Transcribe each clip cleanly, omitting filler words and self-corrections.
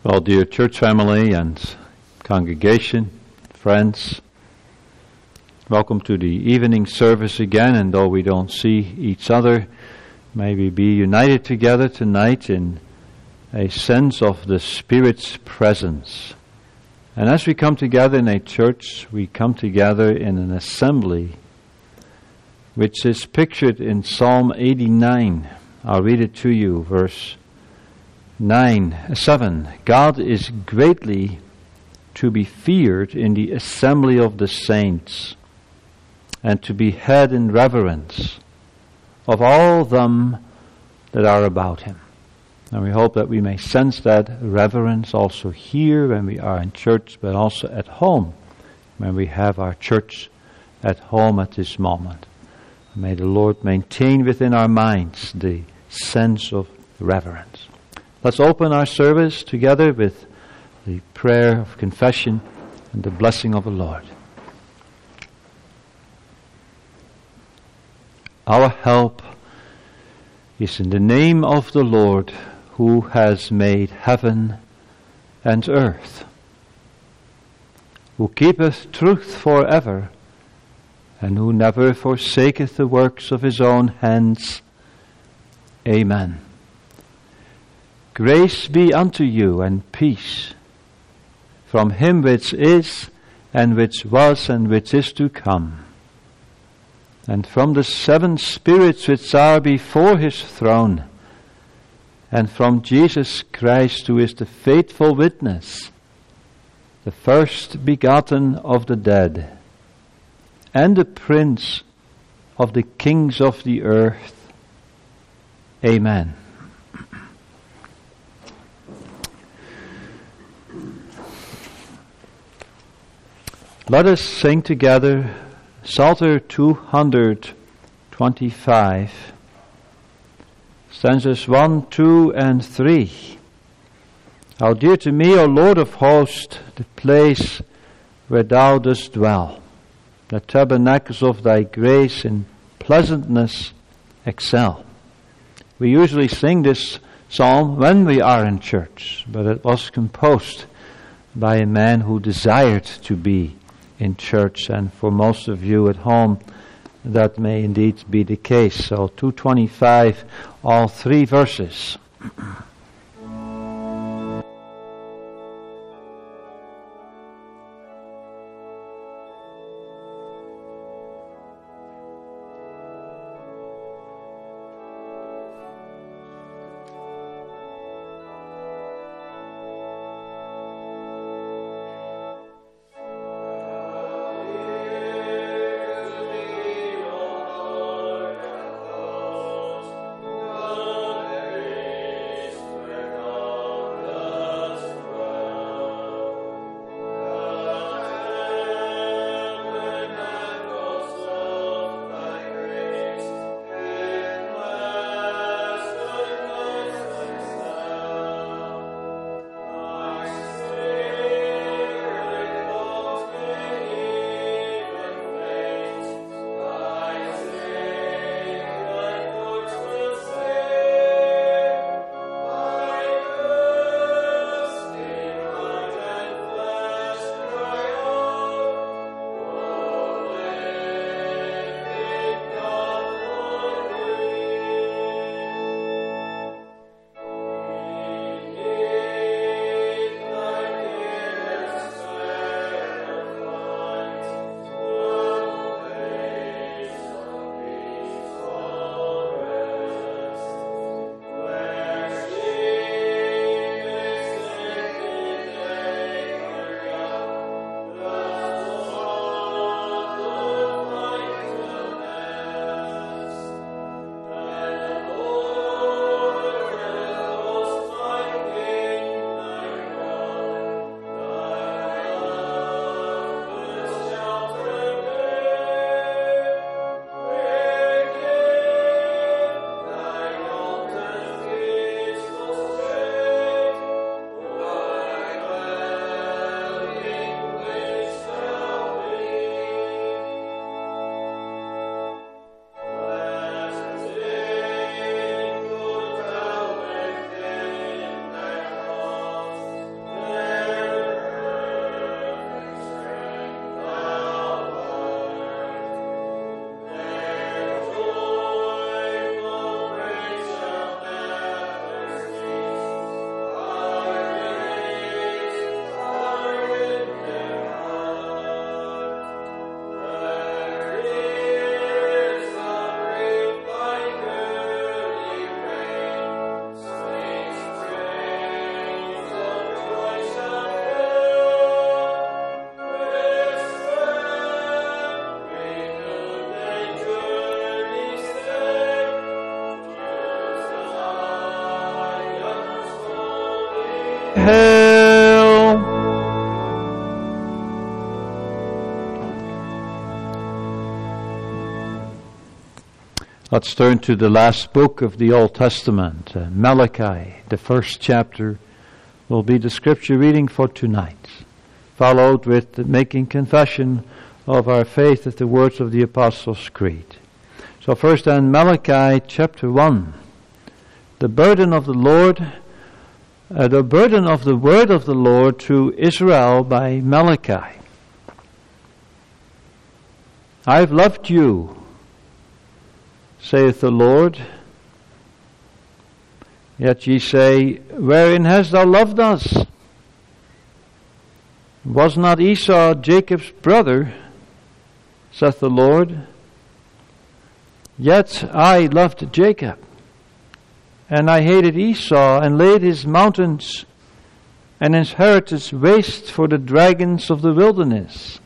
Well, dear church family and congregation, friends, welcome to the evening service again. And though we don't see each other, may we be united together tonight in a sense of the Spirit's presence. And as we come together in a church, we come together in an assembly which is pictured in Psalm 89. I'll read it to you, verse 7. God is greatly to be feared in the assembly of the saints, and to be had in reverence of all them that are about him. And we hope that we may sense that reverence also here when we are in church, but also at home when we have our church at home at this moment. And may the Lord maintain within our minds the sense of reverence. Let's open our service together with the prayer of confession and the blessing of the Lord. Our help is in the name of the Lord, who has made heaven and earth, who keepeth truth forever, and who never forsaketh the works of his own hands. Amen. Grace be unto you and peace from him which is, and which was, and which is to come, and from the seven spirits which are before his throne, and from Jesus Christ, who is the faithful witness, the first begotten of the dead, and the Prince of the kings of the earth. Amen. Let us sing together Psalter 225, stanzas 1, 2, and 3. How dear to me, O Lord of hosts, the place where thou dost dwell, the tabernacles of thy grace in pleasantness excel. We usually sing this psalm when we are in church, but it was composed by a man who desired to be in church, and for most of you at home that may indeed be the case. So 225, all three verses. Let's turn to the last book of the Old Testament, Malachi. The first chapter will be the scripture reading for tonight, followed with the making confession of our faith at the words of the Apostles' Creed. So first then, Malachi chapter 1. The burden of the Lord, the burden of the word of the Lord to Israel by Malachi. I have loved you, saith the Lord. Yet ye say, wherein hast thou loved us? Was not Esau Jacob's brother, saith the Lord? Yet I loved Jacob, and I hated Esau, and laid his mountains and his heritage waste for the dragons of the wilderness.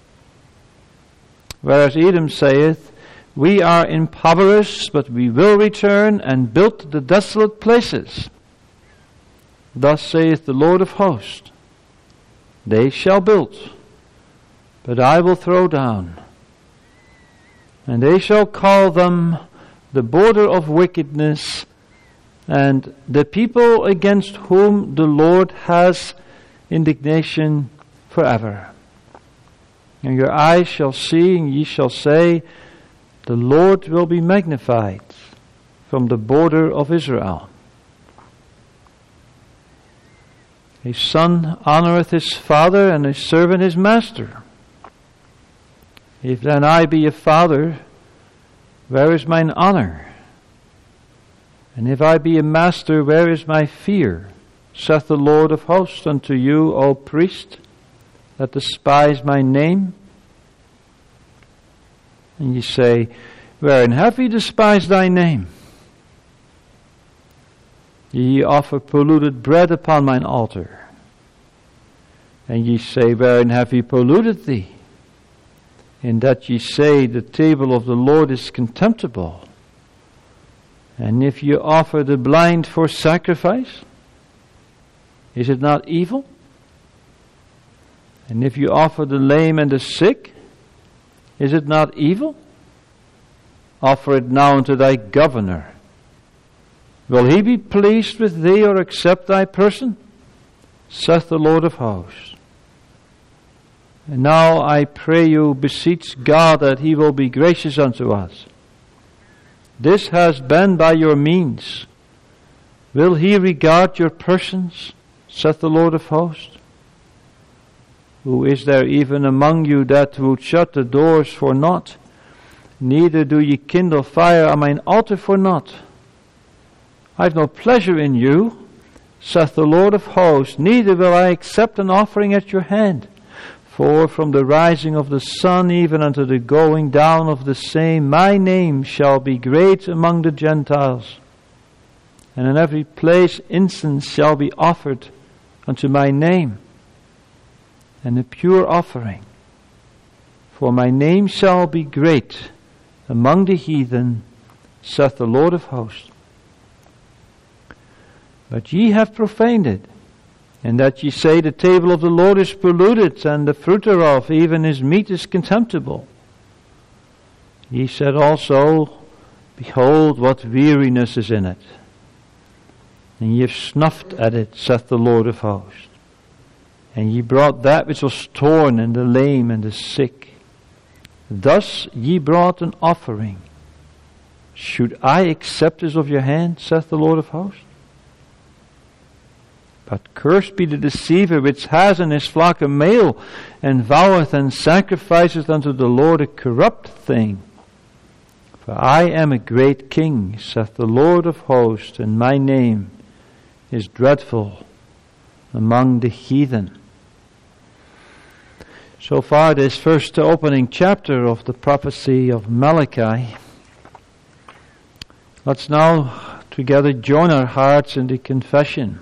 Whereas Edom saith, we are impoverished, but we will return and build the desolate places. Thus saith the Lord of hosts, they shall build, but I will throw down. And they shall call them the border of wickedness, and the people against whom the Lord has indignation forever. And your eyes shall see, and ye shall say, the Lord will be magnified from the border of Israel. A son honoureth his father, and a servant his master. If then I be a father, where is mine honour? And if I be a master, where is my fear? Saith the Lord of hosts unto you, O priest, that despise my name. And ye say, wherein have we despised thy name? Ye offer polluted bread upon mine altar. And ye say, wherein have we polluted thee? In that ye say, the table of the Lord is contemptible. And if ye offer the blind for sacrifice, is it not evil? And if you offer the lame and the sick, is it not evil? Offer it now unto thy governor. Will he be pleased with thee, or accept thy person? Saith the Lord of hosts. And now I pray you, beseech God that he will be gracious unto us. This has been by your means. Will he regard your persons? Saith the Lord of hosts. Who is there even among you that would shut the doors for naught? Neither do ye kindle fire on mine altar for naught. I have no pleasure in you, saith the Lord of hosts, neither will I accept an offering at your hand. For from the rising of the sun even unto the going down of the same, my name shall be great among the Gentiles. And in every place incense shall be offered unto my name, and a pure offering. For my name shall be great among the heathen, saith the Lord of hosts. But ye have profaned it, in that ye say, the table of the Lord is polluted, and the fruit thereof, even his meat, is contemptible. Ye said also, behold, what weariness is in it. And ye have snuffed at it, saith the Lord of hosts. And ye brought that which was torn, and the lame, and the sick. Thus ye brought an offering. Should I accept this of your hand, saith the Lord of hosts? But cursed be the deceiver which has in his flock a male, and voweth and sacrificeth unto the Lord a corrupt thing. For I am a great king, saith the Lord of hosts, and my name is dreadful among the heathen. So far, this first opening chapter of the prophecy of Malachi. Let's now together join our hearts in the confession.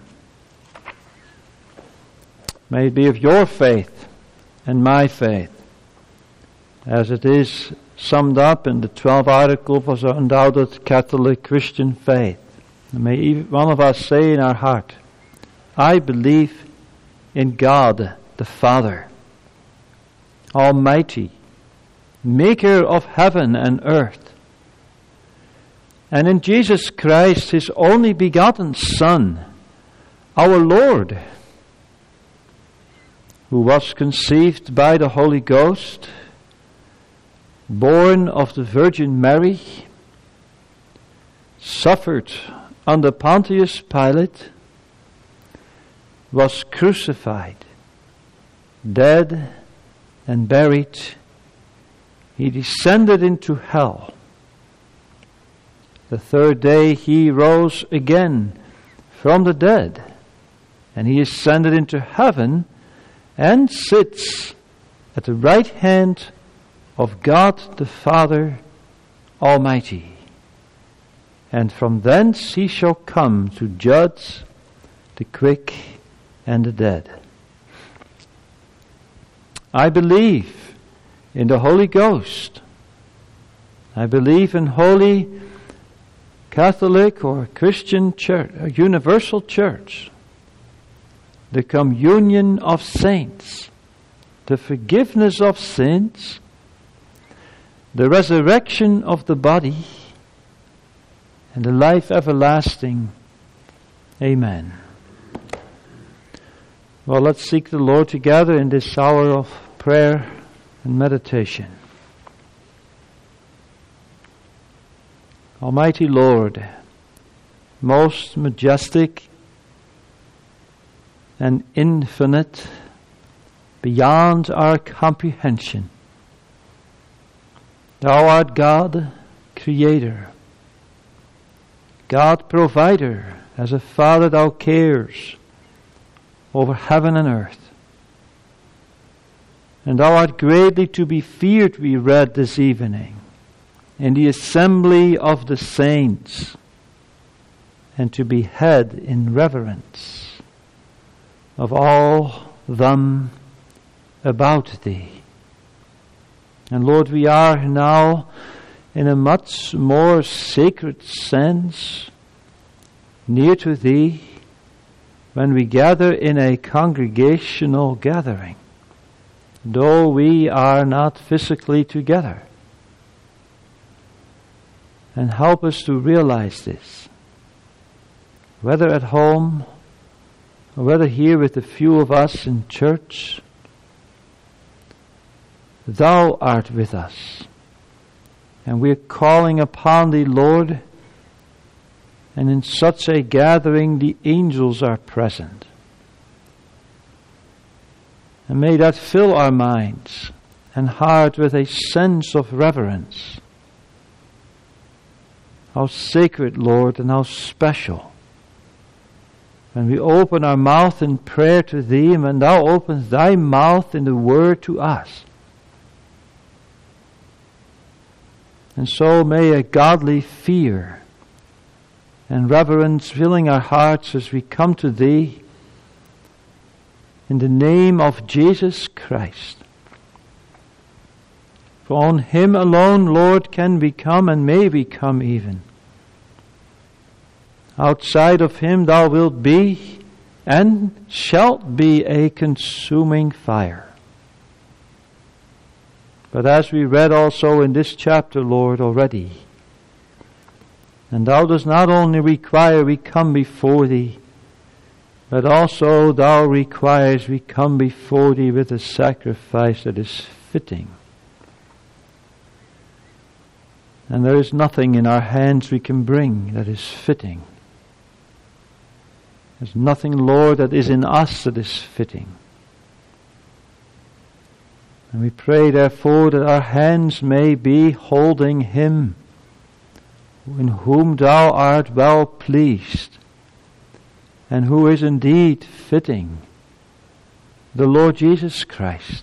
May it be of your faith and my faith, as it is summed up in the 12 articles of our undoubted Catholic Christian faith. And may each one of us say in our heart, I believe in God the Father, Almighty, maker of heaven and earth, and in Jesus Christ, His only begotten Son, our Lord, who was conceived by the Holy Ghost, born of the Virgin Mary, suffered under Pontius Pilate, was crucified, dead and buried. He descended into hell. The third day He rose again from the dead, and He ascended into heaven and sits at the right hand of God the Father Almighty. And from thence He shall come to judge the quick and the dead. I believe in the Holy Ghost. I believe in Holy Catholic or Christian Church, a universal church, the communion of saints, the forgiveness of sins, the resurrection of the body, and the life everlasting. Amen. Well, let's seek the Lord together in this hour of prayer and meditation. Almighty Lord, most majestic and infinite, beyond our comprehension, Thou art God, Creator, God, Provider. As a Father, Thou cares over heaven and earth. And Thou art greatly to be feared, we read this evening, in the assembly of the saints, and to be had in reverence of all them about Thee. And Lord, we are now in a much more sacred sense near to Thee when we gather in a congregational gathering, though we are not physically together. And help us to realize this, whether at home or whether here with a few of us in church. Thou art with us, and we are calling upon Thee, Lord, and in such a gathering the angels are present. And may that fill our minds and heart with a sense of reverence. How sacred, Lord, and how special. When we open our mouth in prayer to Thee, and when Thou opens Thy mouth in the word to us. And so may a godly fear and reverence filling our hearts as we come to Thee in the name of Jesus Christ. For on Him alone, Lord, can we come and may we come even. Outside of Him Thou wilt be and shalt be a consuming fire. But as we read also in this chapter, Lord, already, and Thou dost not only require we come before Thee, but also Thou requires we come before Thee with a sacrifice that is fitting. And there is nothing in our hands we can bring that is fitting. There's nothing, Lord, that is in us that is fitting. And we pray, therefore, that our hands may be holding Him, in whom Thou art well pleased, and who is indeed fitting, the Lord Jesus Christ.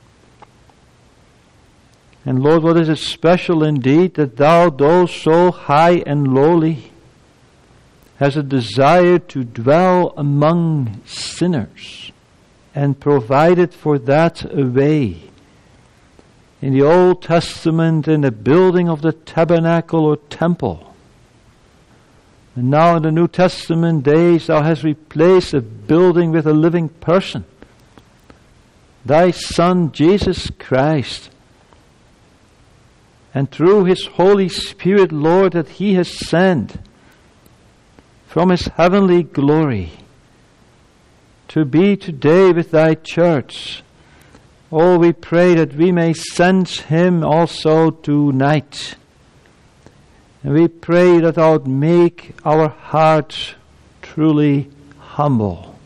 And Lord, what is it special indeed that Thou, though so high and lowly, has a desire to dwell among sinners, and provided for that a way. In the Old Testament, in the building of the tabernacle or temple. And now in the New Testament days, Thou hast replaced a building with a living person. Thy Son, Jesus Christ. and through His Holy Spirit, Lord, that He has sent from His heavenly glory to be today with Thy church. Oh, we pray that we may sense Him also tonight. And we pray that Thou would make our hearts truly humble,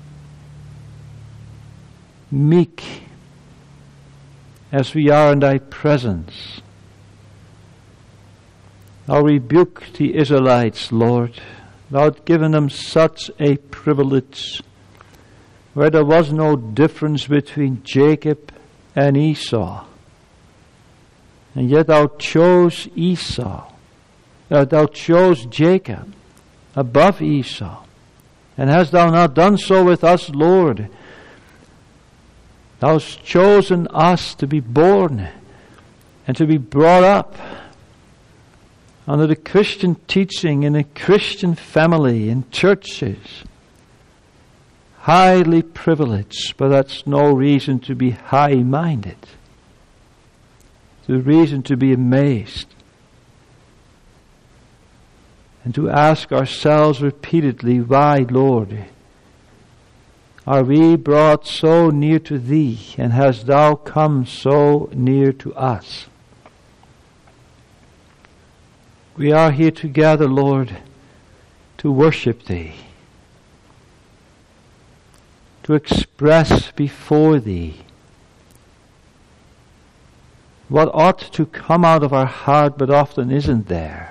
meek, as we are in Thy presence. Thou rebuke the Israelites, Lord. Thou hast given them such a privilege, where there was no difference between Jacob and Esau. And yet Thou chose Esau. Thou chose Jacob above Esau. And hast Thou not done so with us, Lord? Thou hast chosen us to be born and to be brought up under the Christian teaching in a Christian family, in churches. Highly privileged, but that's no reason to be high-minded. It's a reason to be amazed. And to ask ourselves repeatedly, why, Lord, are we brought so near to Thee, and hast Thou come so near to us? We are here together, Lord, to worship Thee, to express before Thee what ought to come out of our heart but often isn't there.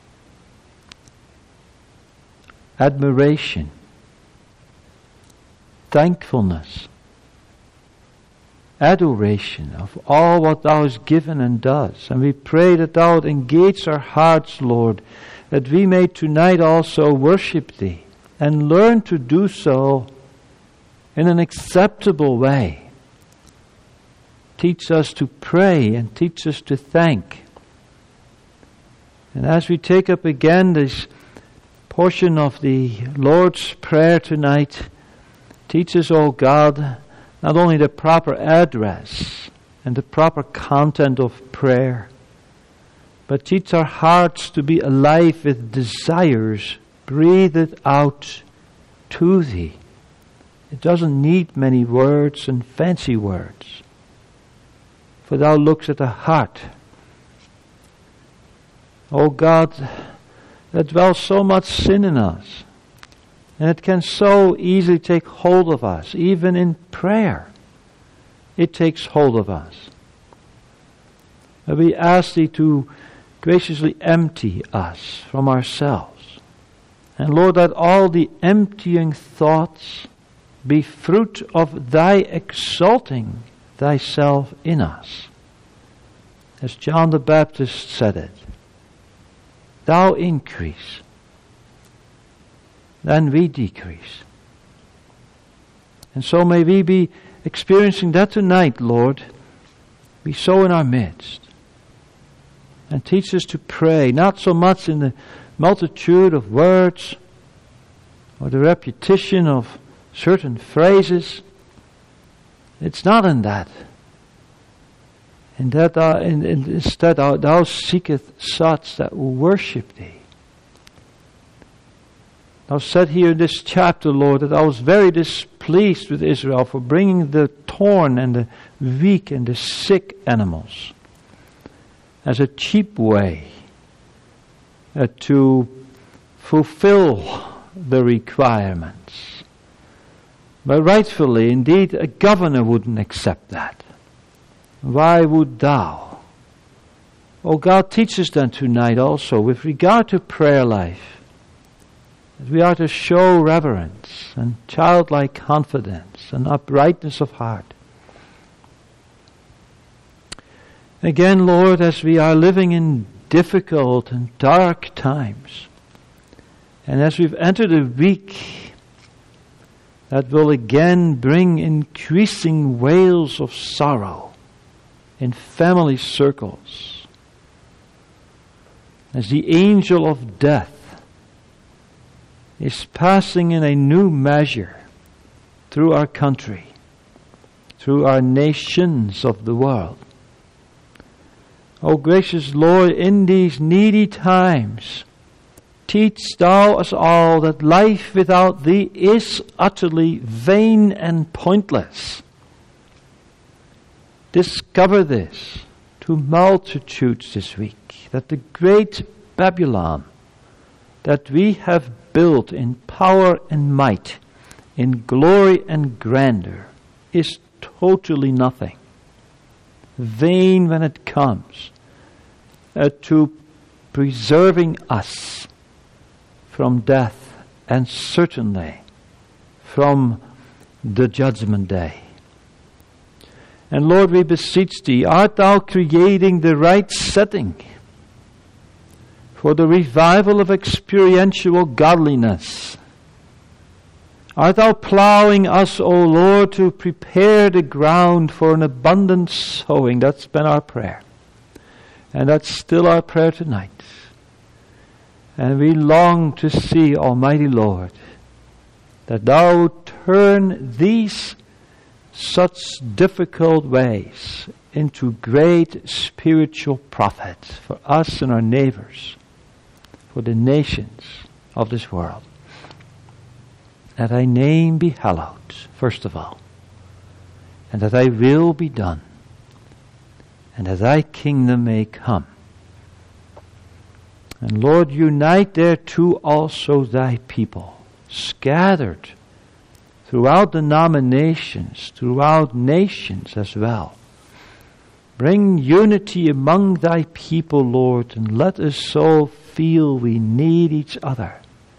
Admiration, thankfulness, adoration of all what Thou hast given and does. And we pray that Thou would engage our hearts, Lord, that we may tonight also worship Thee and learn to do so in an acceptable way. Teach us to pray and teach us to thank. And as we take up again this portion of the Lord's Prayer tonight, teach us, O God, not only the proper address and the proper content of prayer, but teach our hearts to be alive with desires breathed out to Thee. It doesn't need many words and fancy words, for Thou looks at the heart. O God, there dwells so much sin in us, and it can so easily take hold of us, even in prayer. It takes hold of us. But we ask Thee to graciously empty us from ourselves. And Lord, that all the emptying thoughts be fruit of Thy exalting Thyself in us. As John the Baptist said it, Thou increase, then we decrease. And so may we be experiencing that tonight, Lord. Be so in our midst. And teach us to pray, not so much in the multitude of words or the repetition of certain phrases. It's not in that. Instead, Thou seeketh such that will worship Thee. Thou said here in this chapter, Lord, that I was very displeased with Israel for bringing the torn and the weak and the sick animals as a cheap way to fulfill the requirements. But rightfully, indeed, a governor wouldn't accept that. Why would Thou? Oh God, teach us then tonight also with regard to prayer life, that we are to show reverence and childlike confidence and uprightness of heart. Again, Lord, as we are living in difficult and dark times, and as we've entered a week that will again bring increasing wails of sorrow in family circles, as the angel of death is passing in a new measure through our country, through our nations of the world. O gracious Lord, in these needy times, teach Thou us all that life without Thee is utterly vain and pointless. Discover this to multitudes this week, that the great Babylon that we have built in power and might, in glory and grandeur, is totally nothing. Vain when it comes to preserving us from death and certainly from the judgment day. And Lord, we beseech Thee, art Thou creating the right setting for the revival of experiential godliness? Art Thou plowing us, O Lord, to prepare the ground for an abundant sowing? That's been our prayer. And that's still our prayer tonight. And we long to see, Almighty Lord, that Thou turn these such difficult ways into great spiritual profit for us and our neighbors, for the nations of this world. That Thy name be hallowed, first of all, and that Thy will be done, and that Thy kingdom may come. And Lord, unite thereto also Thy people, scattered throughout denominations, throughout nations as well. Bring unity among Thy people, Lord, and let us all feel we need each other.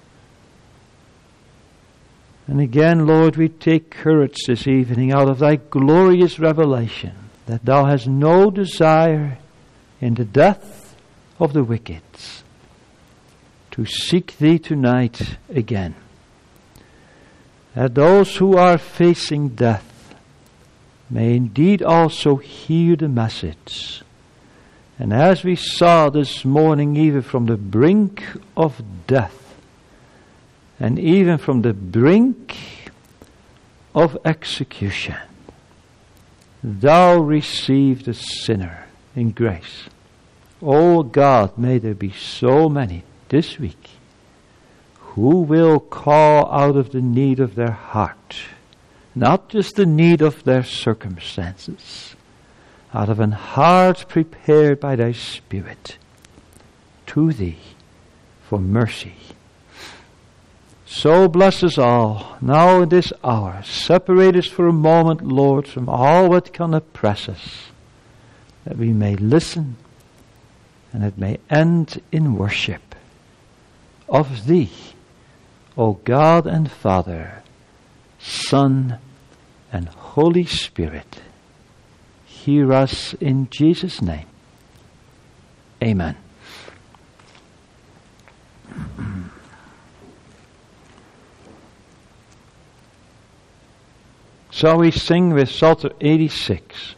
And again, Lord, we take courage this evening out of Thy glorious revelation that Thou hast no desire in the death of the wicked, to seek Thee tonight again. That those who are facing death may indeed also hear the message. And as we saw this morning, even from the brink of death, and even from the brink of execution, Thou receive the sinner in grace. Oh God, may there be so many this week who will call out of the need of their heart, not just the need of their circumstances, out of an heart prepared by Thy Spirit to Thee for mercy. So bless us all now in this hour. Separate us for a moment, Lord, from all what can oppress us, that we may listen and it may end in worship of Thee, O God and Father, Son, and Holy Spirit. Hear us in Jesus' name. Amen. So we sing with Psalter 86.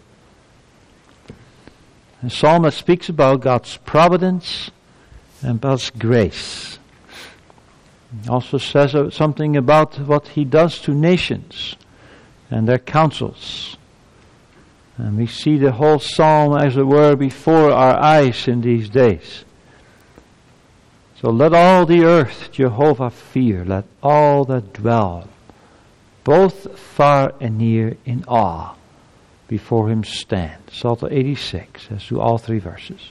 A psalm that speaks about God's providence and God's grace. It also says something about what He does to nations and their councils. And we see the whole psalm, as it were, before our eyes in these days. So let all the earth Jehovah fear, let all that dwell, both far and near, in awe before Him stand. Psalter 86, as to all three verses.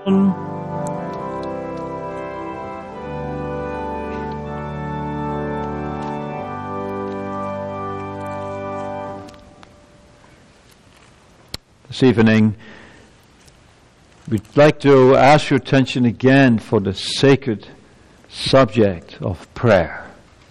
This evening, we'd like to ask your attention again for the sacred subject of prayer.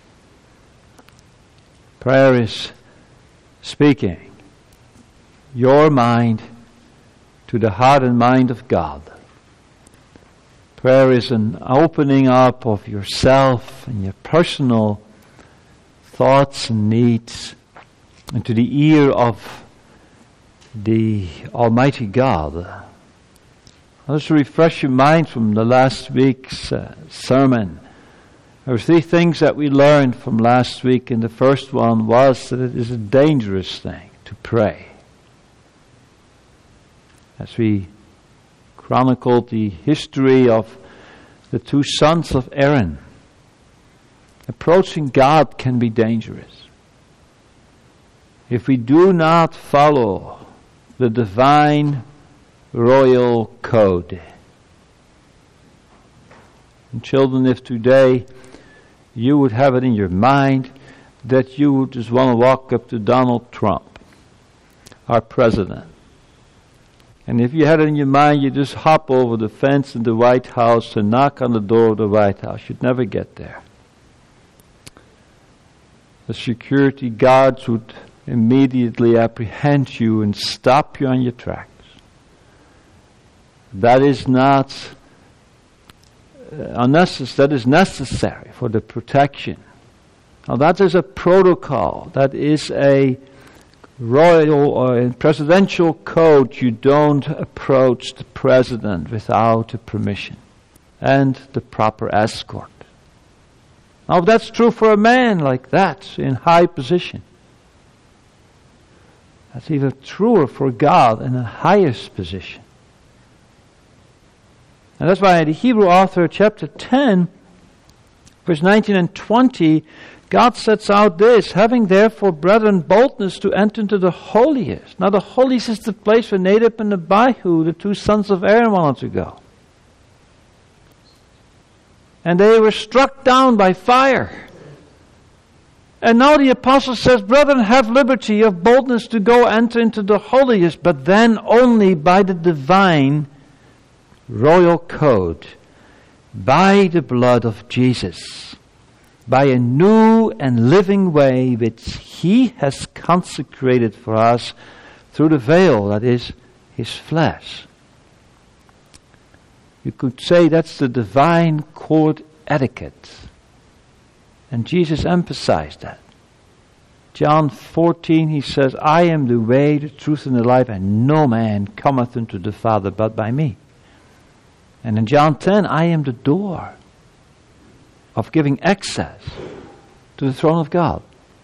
Prayer is speaking your mind to the heart and mind of God. Prayer is an opening up of yourself and your personal thoughts and needs into the ear of the Almighty God. Let's refresh your mind from the last week's sermon. There were three things that we learned from last week, and the first one was that it is a dangerous thing to pray. As we chronicled the history of the two sons of Aaron, approaching God can be dangerous. If we do not follow the divine royal code. And children, if today you would have it in your mind that you would just want to walk up to Donald Trump, our president, and if you had it in your mind, you just hop over the fence in the White House and knock on the door of the White House, you'd never get there. The security guards would immediately apprehend you and stop you on your tracks. That is not unnecessary. That is necessary for the protection. Now that is a protocol. That is a royal or presidential code. You don't approach the president without a permission and the proper escort. Now that's true for a man like that in high position. That's even truer for God in the highest position. And that's why the Hebrew author, chapter 10, verse 19 and 20, God sets out this, having therefore, brethren, boldness to enter into the holiest. Now the holiest is the place where Nadab and Abihu, the two sons of Aaron, wanted to go. And they were struck down by fire. And now the apostle says, brethren, have liberty of boldness to go enter into the holiest, but then only by the divine royal code, by the blood of Jesus, by a new and living way which He has consecrated for us through the veil, that is, His flesh. You could say that's the divine court etiquette. And Jesus emphasized that. John 14, He says, I am the way, the truth, and the life, and no man cometh unto the Father but by me. And in John 10, I am the door of giving access to the throne of God.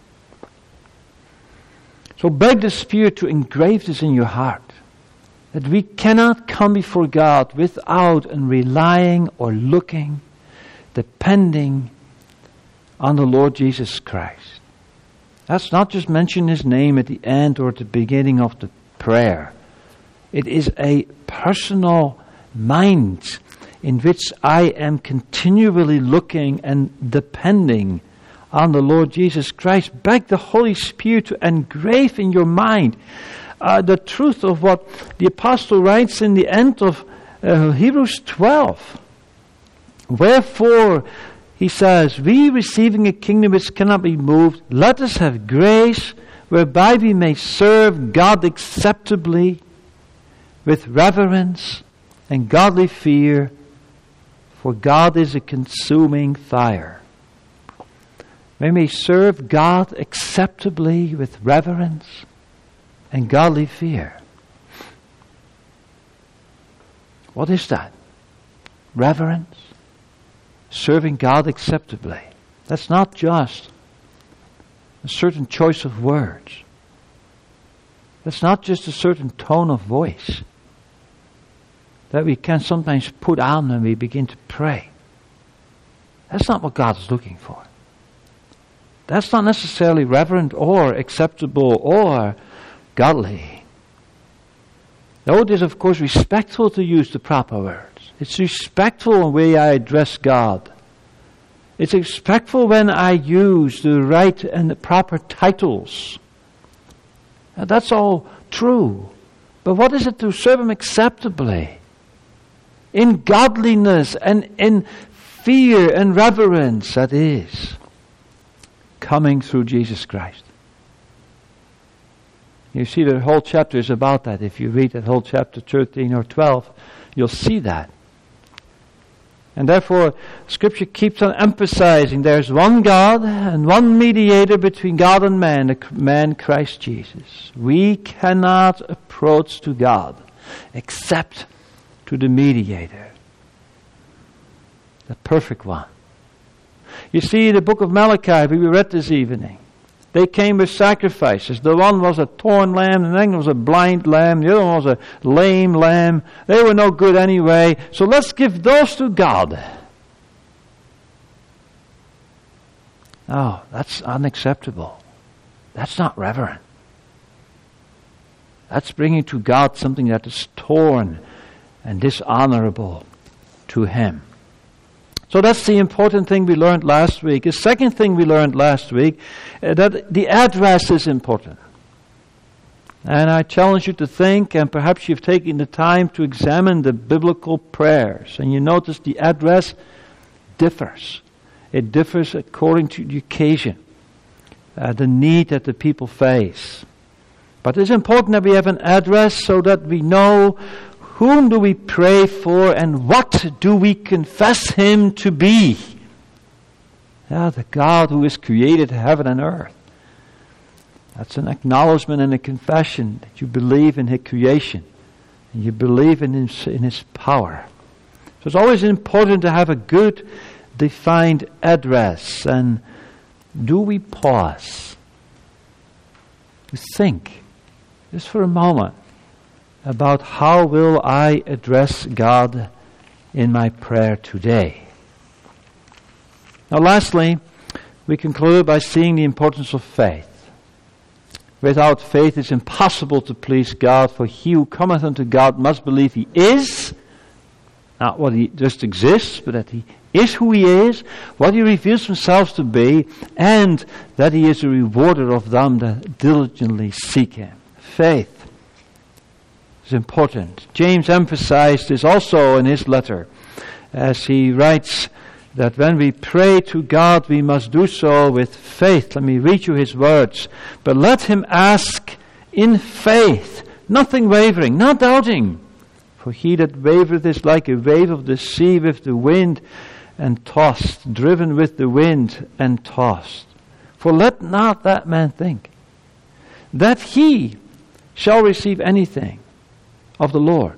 So beg the Spirit to engrave this in your heart, that we cannot come before God without and relying or looking, depending on the Lord Jesus Christ. That's not just mention His name at the end or at the beginning of the prayer. It is a personal mind in which I am continually looking and depending on the Lord Jesus Christ. Beg the Holy Spirit to engrave in your mind the truth of what the apostle writes in the end of Hebrews 12. Wherefore, he says, we receiving a kingdom which cannot be moved, let us have grace whereby we may serve God acceptably with reverence and godly fear, for God is a consuming fire. We may serve God acceptably with reverence and godly fear. What is that? Reverence. Serving God acceptably. That's not just a certain choice of words. That's not just a certain tone of voice that we can sometimes put on when we begin to pray. That's not what God is looking for. That's not necessarily reverent or acceptable or godly. Though it is, of course, respectful to use the proper words. It's respectful in the way I address God. It's respectful when I use the right and the proper titles. And that's all true. But what is it to serve Him acceptably? In godliness and in fear and reverence, that is, coming through Jesus Christ. You see, the whole chapter is about that. If you read that whole chapter 13 or 12, you'll see that. And therefore, Scripture keeps on emphasizing there's one God and one mediator between God and man, the man Christ Jesus. We cannot approach to God except to the mediator, the perfect one. You see, the book of Malachi, we read this evening, they came with sacrifices. The one was a torn lamb, the other was a blind lamb, the other one was a lame lamb. They were no good anyway, so let's give those to God. Oh, that's unacceptable. That's not reverent. That's bringing to God something that is torn and dishonorable to Him. So that's the important thing we learned last week. The second thing we learned last week, that the address is important. And I challenge you to think, and perhaps you've taken the time to examine the biblical prayers. And you notice the address differs. It differs according to the occasion, the need that the people face. But it's important that we have an address so that we know whom do we pray for and what do we confess Him to be? The God who has created heaven and earth. That's an acknowledgement and a confession that you believe in His creation and you believe in His power. So it's always important to have a good defined address. And do we pause to think just for a moment about how will I address God in my prayer today? Now lastly, we conclude by seeing the importance of faith. Without faith it's impossible to please God, for he who cometh unto God must believe He is, not what He just exists, but that He is who He is, what He reveals Himself to be, and that He is a rewarder of them that diligently seek Him. Faith is important. James emphasized this also in his letter as he writes that when we pray to God we must do so with faith. Let me read you his words. But let him ask in faith, nothing wavering, not doubting. For he that wavereth is like a wave of the sea with the wind and tossed, driven with the wind and tossed. For let not that man think that he shall receive anything of the Lord.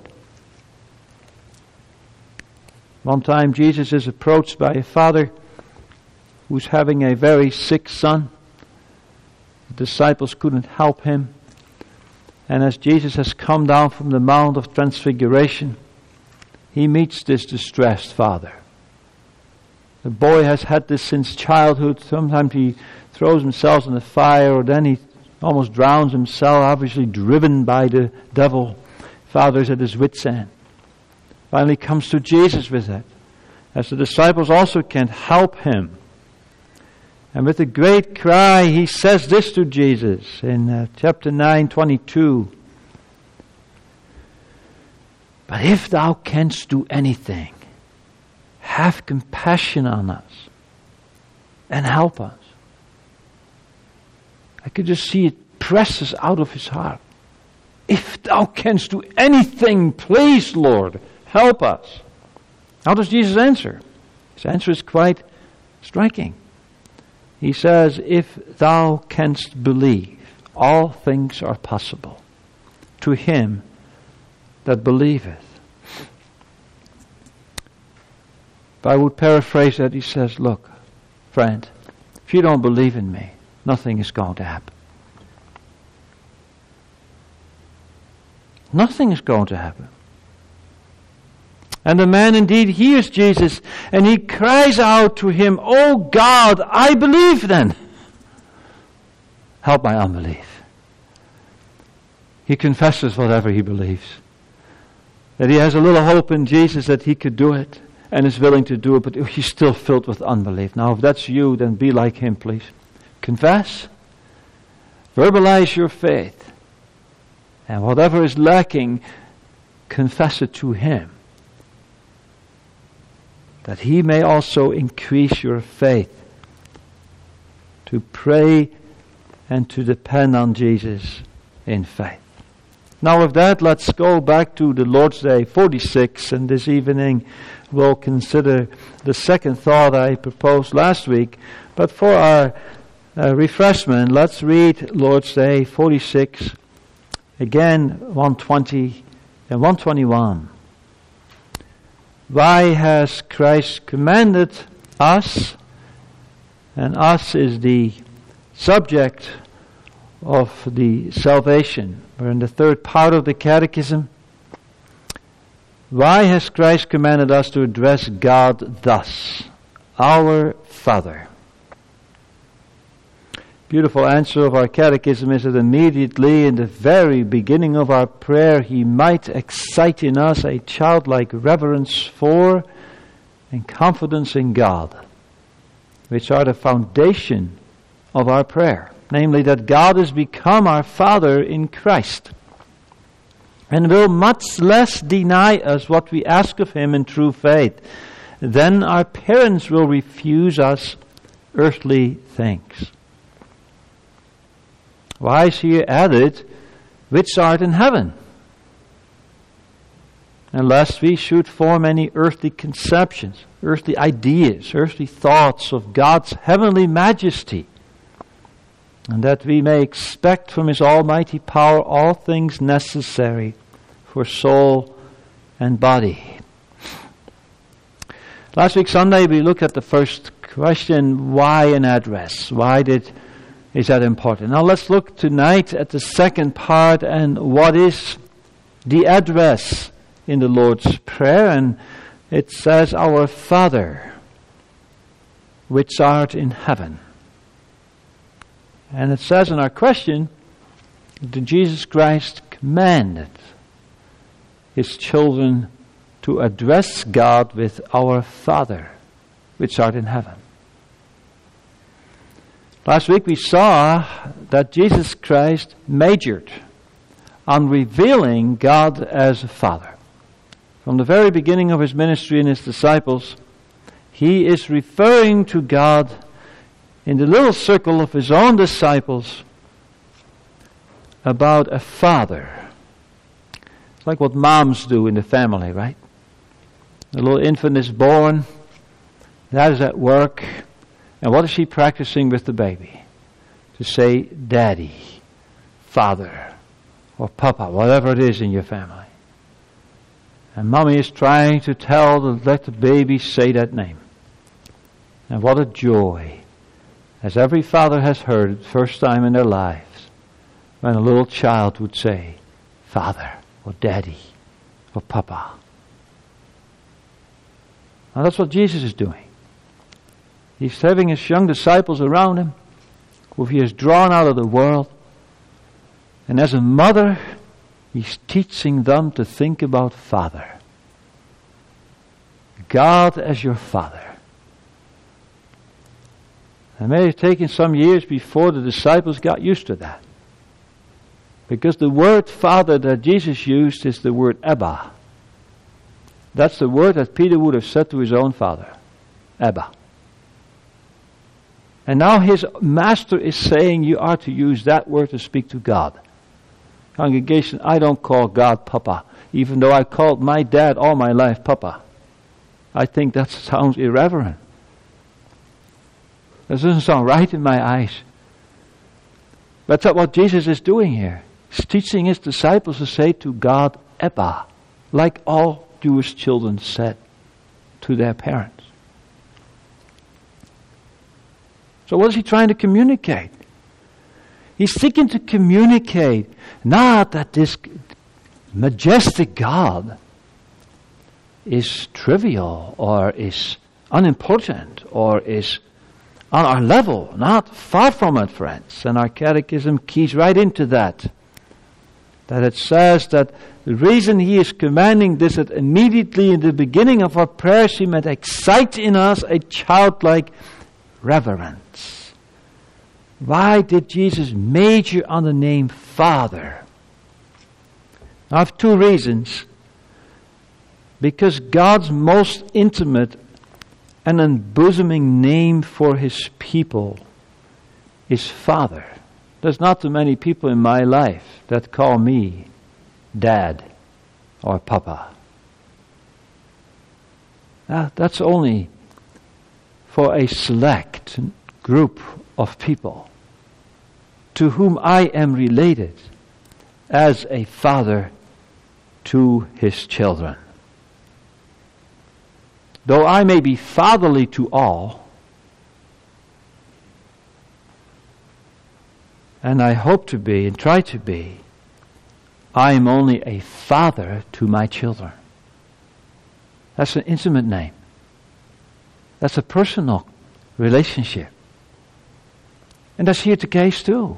One time Jesus is approached by a father who's having a very sick son. The disciples couldn't help him. And as Jesus has come down from the Mount of Transfiguration, he meets this distressed father. The boy has had this since childhood. Sometimes he throws himself in the fire, or then he almost drowns himself, obviously driven by the devil. Father's at his wit's end. Finally comes to Jesus with it, as the disciples also can't help him. And with a great cry, he says this to Jesus in chapter 9:22. But if thou canst do anything, have compassion on us and help us. I could just see it presses out of his heart. If thou canst do anything, please, Lord, help us. How does Jesus answer? His answer is quite striking. He says, if thou canst believe, all things are possible to him that believeth. If I would paraphrase that, he says, look, friend, if you don't believe in me, nothing is going to happen. Nothing is going to happen. And the man indeed hears Jesus, and he cries out to him, "Oh God, I believe then. Help my unbelief." He confesses whatever he believes. That he has a little hope in Jesus that he could do it and is willing to do it, but he's still filled with unbelief. Now, if that's you, then be like him, please. Confess. Verbalize your faith. And whatever is lacking, confess it to him. That he may also increase your faith. To pray and to depend on Jesus in faith. Now with that, let's go back to the Lord's Day 46, and this evening we'll consider the second thought I proposed last week. But for our refreshment, let's read Lord's Day 46, again 120 and 121. Why has Christ commanded us, and us is the subject of the salvation. We're in the third part of the catechism. Why has Christ commanded us to address God thus? Our Father. Beautiful answer of our catechism is that immediately in the very beginning of our prayer he might excite in us a childlike reverence for and confidence in God, which are the foundation of our prayer. Namely, that God has become our Father in Christ and will much less deny us what we ask of him in true faith. Then our parents will refuse us earthly things. Why is here added, which art in heaven? Unless we should form any earthly conceptions, earthly ideas, earthly thoughts of God's heavenly majesty, and that we may expect from his almighty power all things necessary for soul and body. Last week Sunday we looked at the first question, why an address? Is that important? Now let's look tonight at the second part, and what is the address in the Lord's Prayer? And it says, Our Father, which art in heaven. And it says in our question that Jesus Christ commanded his children to address God with Our Father, which art in heaven. Last week we saw that Jesus Christ majored on revealing God as a Father. From the very beginning of his ministry and his disciples, he is referring to God in the little circle of his own disciples about a father. It's like what moms do in the family, right? The little infant is born, dad is at work, and what is she practicing with the baby? To say daddy, father, or papa, whatever it is in your family. And mommy is trying to let the baby say that name. And what a joy, as every father has heard it first time in their lives, when a little child would say, Father, or Daddy, or Papa. Now that's what Jesus is doing. He's having his young disciples around him, who he has drawn out of the world. And as a mother, he's teaching them to think about Father. God as your Father. It may have taken some years before the disciples got used to that. Because the word Father that Jesus used is the word Abba. That's the word that Peter would have said to his own father. Abba. And now his master is saying you are to use that word to speak to God. Congregation, I don't call God Papa, even though I called my dad all my life Papa. I think that sounds irreverent. That doesn't sound right in my eyes. But that's what Jesus is doing here. He's teaching his disciples to say to God, Abba, like all Jewish children said to their parents. So what is he trying to communicate? He's seeking to communicate not that this majestic God is trivial or is unimportant or is on our level. Not far from it, friends. And our catechism keys right into that. that it says that the reason he is commanding this, that immediately in the beginning of our prayers he might excite in us a childlike reverence. Why did Jesus major on the name Father? I have two reasons. Because God's most intimate and unbosoming name for his people is Father. There's not too many people in my life that call me Dad or Papa. That's only for a select group of people to whom I am related as a father to his children. Though I may be fatherly to all, and I hope to be and try to be, I am only a father to my children. That's an intimate name. That's a personal relationship. And that's here the case too.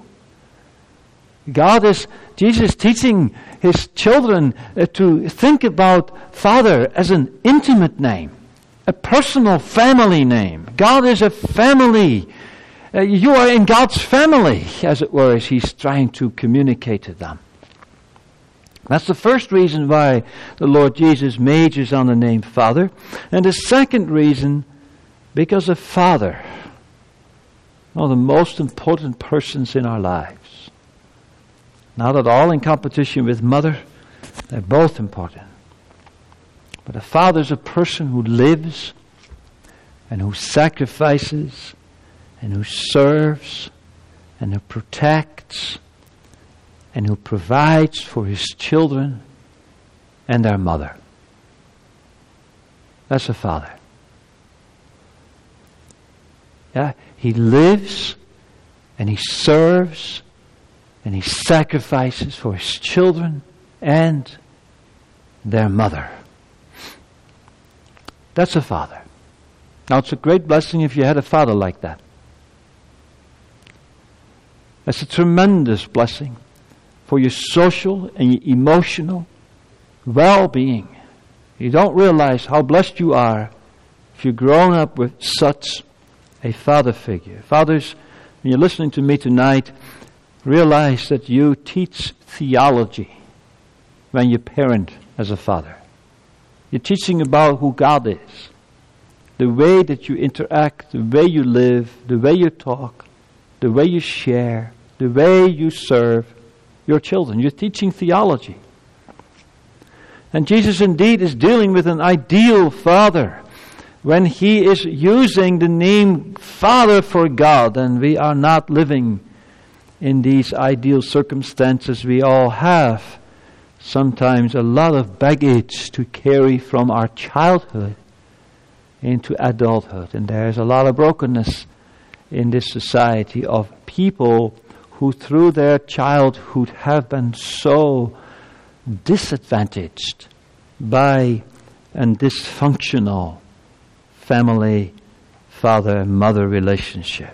Jesus is teaching his children to think about Father as an intimate name, a personal family name. God is a family. You are in God's family, as it were, as he's trying to communicate to them. That's the first reason why the Lord Jesus majors on the name Father. And the second reason, because of Father, one of the most important persons in our lives. Not at all in competition with Mother, they're both important. But a father is a person who lives and who sacrifices and who serves and who protects and who provides for his children and their mother. That's a father. Yeah, he lives and he serves and he sacrifices for his children and their mother. That's a father. Now, it's a great blessing if you had a father like that. That's a tremendous blessing for your social and your emotional well-being. You don't realize how blessed you are if you've grown up with such a father figure. Fathers, when you're listening to me tonight, realize that you teach theology when you parent as a father. You're teaching about who God is. The way that you interact, the way you live, the way you talk, the way you share, the way you serve your children. You're teaching theology. And Jesus indeed is dealing with an ideal father when he is using the name Father for God, and we are not living in these ideal circumstances. We all have sometimes a lot of baggage to carry from our childhood into adulthood. And there's a lot of brokenness in this society of people who through their childhood have been so disadvantaged by a dysfunctional family father-mother relationship.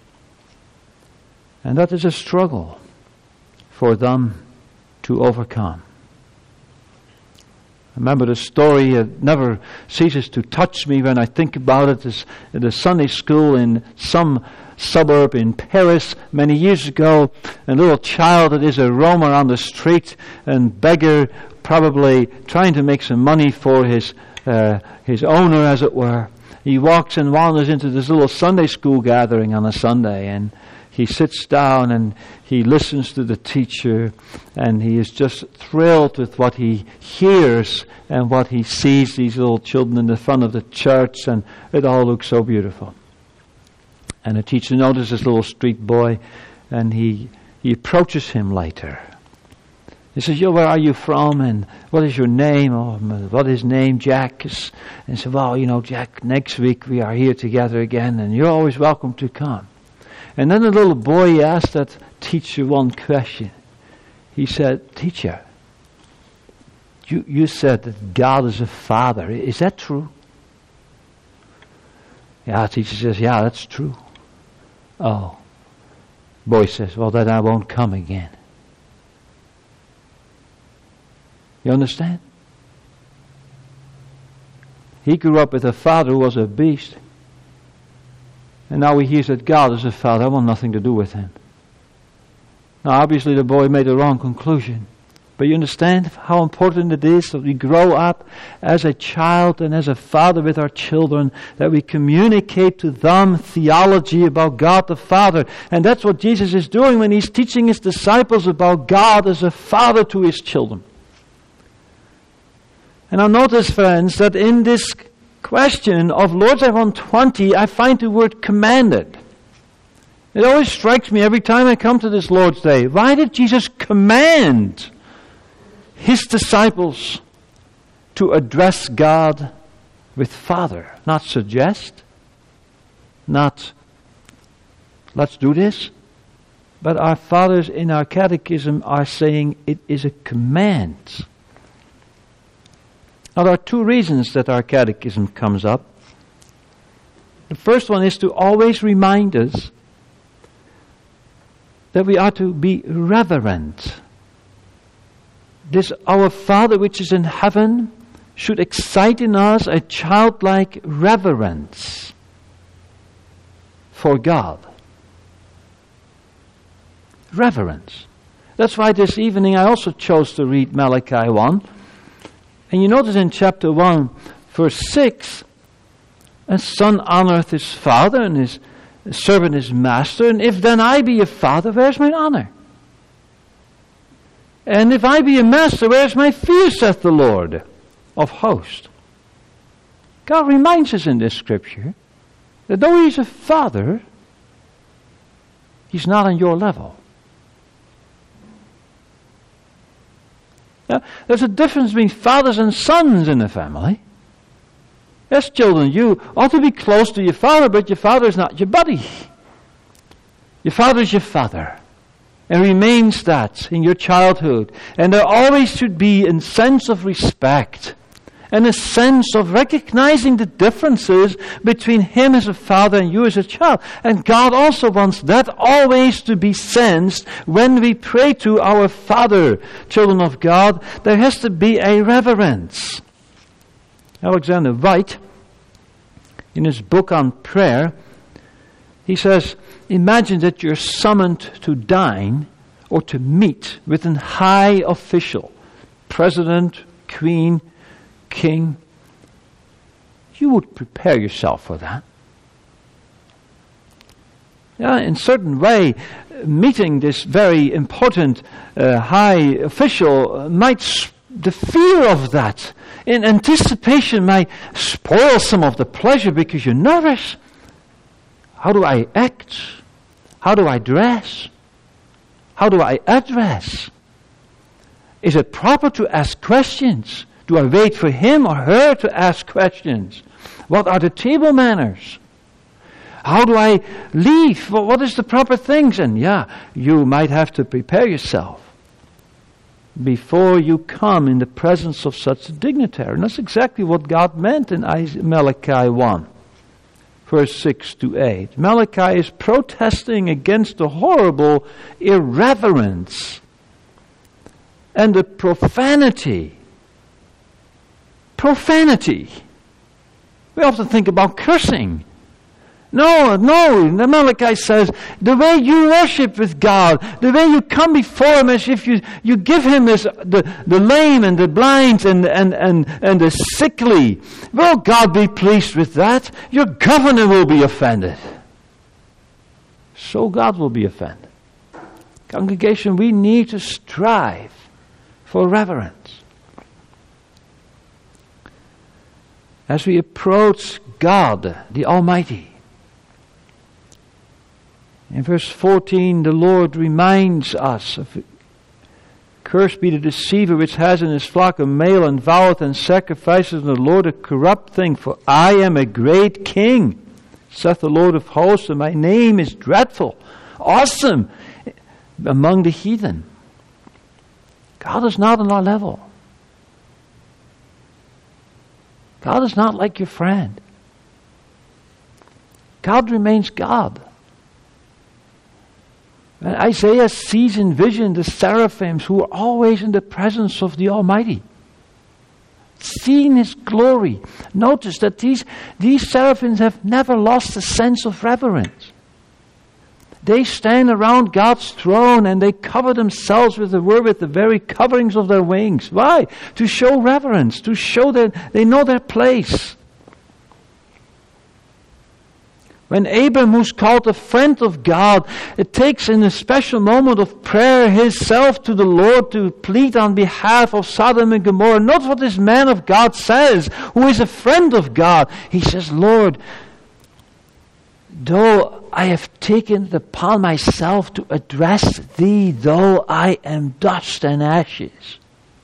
And that is a struggle for them to overcome. I remember the story, it never ceases to touch me when I think about it. It's at a Sunday school in some suburb in Paris many years ago. A little child that is a roamer on the street and beggar, probably trying to make some money for his owner, as it were. He walks and wanders into this little Sunday school gathering on a Sunday, and he sits down and he listens to the teacher, and he is just thrilled with what he hears and what he sees, these little children in the front of the church, and it all looks so beautiful. And the teacher notices this little street boy, and he approaches him later. He says, where are you from, and what is your name? Oh, what is his name? Jack. And he said, well, Jack, next week we are here together again, and you're always welcome to come. And then the little boy asked that teacher one question. He said, teacher, you said that God is a father. Is that true? Yeah, the teacher says, yeah, that's true. Oh. Boy says, well, then I won't come again. You understand? He grew up with a father who was a beast. And now he hears that God is a father. I want nothing to do with him. Now obviously the boy made a wrong conclusion. But you understand how important it is that we grow up as a child and as a father with our children, that we communicate to them theology about God the Father. And that's what Jesus is doing when He's teaching His disciples about God as a father to His children. And I notice, friends, that in this question of Lord's Day 120, I find the word commanded. It always strikes me every time I come to this Lord's Day. Why did Jesus command His disciples to address God with Father? Not suggest, not let's do this, but our fathers in our catechism are saying it is a command. Now there are two reasons that our catechism comes up. The first one is to always remind us that we are to be reverent. This our Father which is in heaven should excite in us a childlike reverence for God. Reverence. That's why this evening I also chose to read Malachi 1. And you notice in chapter 1, verse 6, a son honoreth his father, and his servant his master. And if then I be a father, where's my honor? And if I be a master, where's my fear, saith the Lord of hosts? God reminds us in this scripture that though He's a father, He's not on your level. Now, there's a difference between fathers and sons in the family. Yes, children, you ought to be close to your father, but your father is not your buddy. Your father is your father, and remains that in your childhood. And there always should be a sense of respect and a sense of recognizing the differences between him as a father and you as a child. And God also wants that always to be sensed when we pray to our Father, children of God. There has to be a reverence. Alexander White, in his book on prayer, he says, imagine that you're summoned to dine or to meet with an high official, president, queen, king. You would prepare yourself for that. Yeah, in a certain way, meeting this very important high official the fear of that in anticipation might spoil some of the pleasure because you're nervous. How do I act? How do I dress? How do I address? Is it proper to ask questions? Do I wait for him or her to ask questions? What are the table manners? How do I leave? What is the proper things? And you might have to prepare yourself before you come in the presence of such a dignitary. And that's exactly what God meant in Malachi 1, verse 6 to 8. Malachi is protesting against the horrible irreverence and the profanity. Profanity. We often think about cursing. No, the Malachi says, the way you worship with God, the way you come before Him as if you give Him as the lame and the blind and the sickly. Will God be pleased with that? Your governor will be offended. So God will be offended. Congregation, we need to strive for reverence. As we approach God, the Almighty. In verse 14, the Lord reminds us of, cursed be the deceiver which has in his flock a male and voweth and sacrifices unto the Lord a corrupt thing. For I am a great king, saith the Lord of hosts, and my name is dreadful, awesome among the heathen. God is not on our level. God is not like your friend. God remains God. And Isaiah sees in vision the seraphims who are always in the presence of the Almighty. seen His glory. Notice that these seraphims have never lost a sense of reverence. They stand around God's throne and they cover themselves with the Word, with the very coverings of their wings. Why? To show reverence, to show that they know their place. When Abram, who's called a friend of God, it takes in a special moment of prayer himself to the Lord to plead on behalf of Sodom and Gomorrah. Notice what this man of God says, who is a friend of God. He says, Lord, though I have taken it upon myself to address Thee, though I am dust and ashes.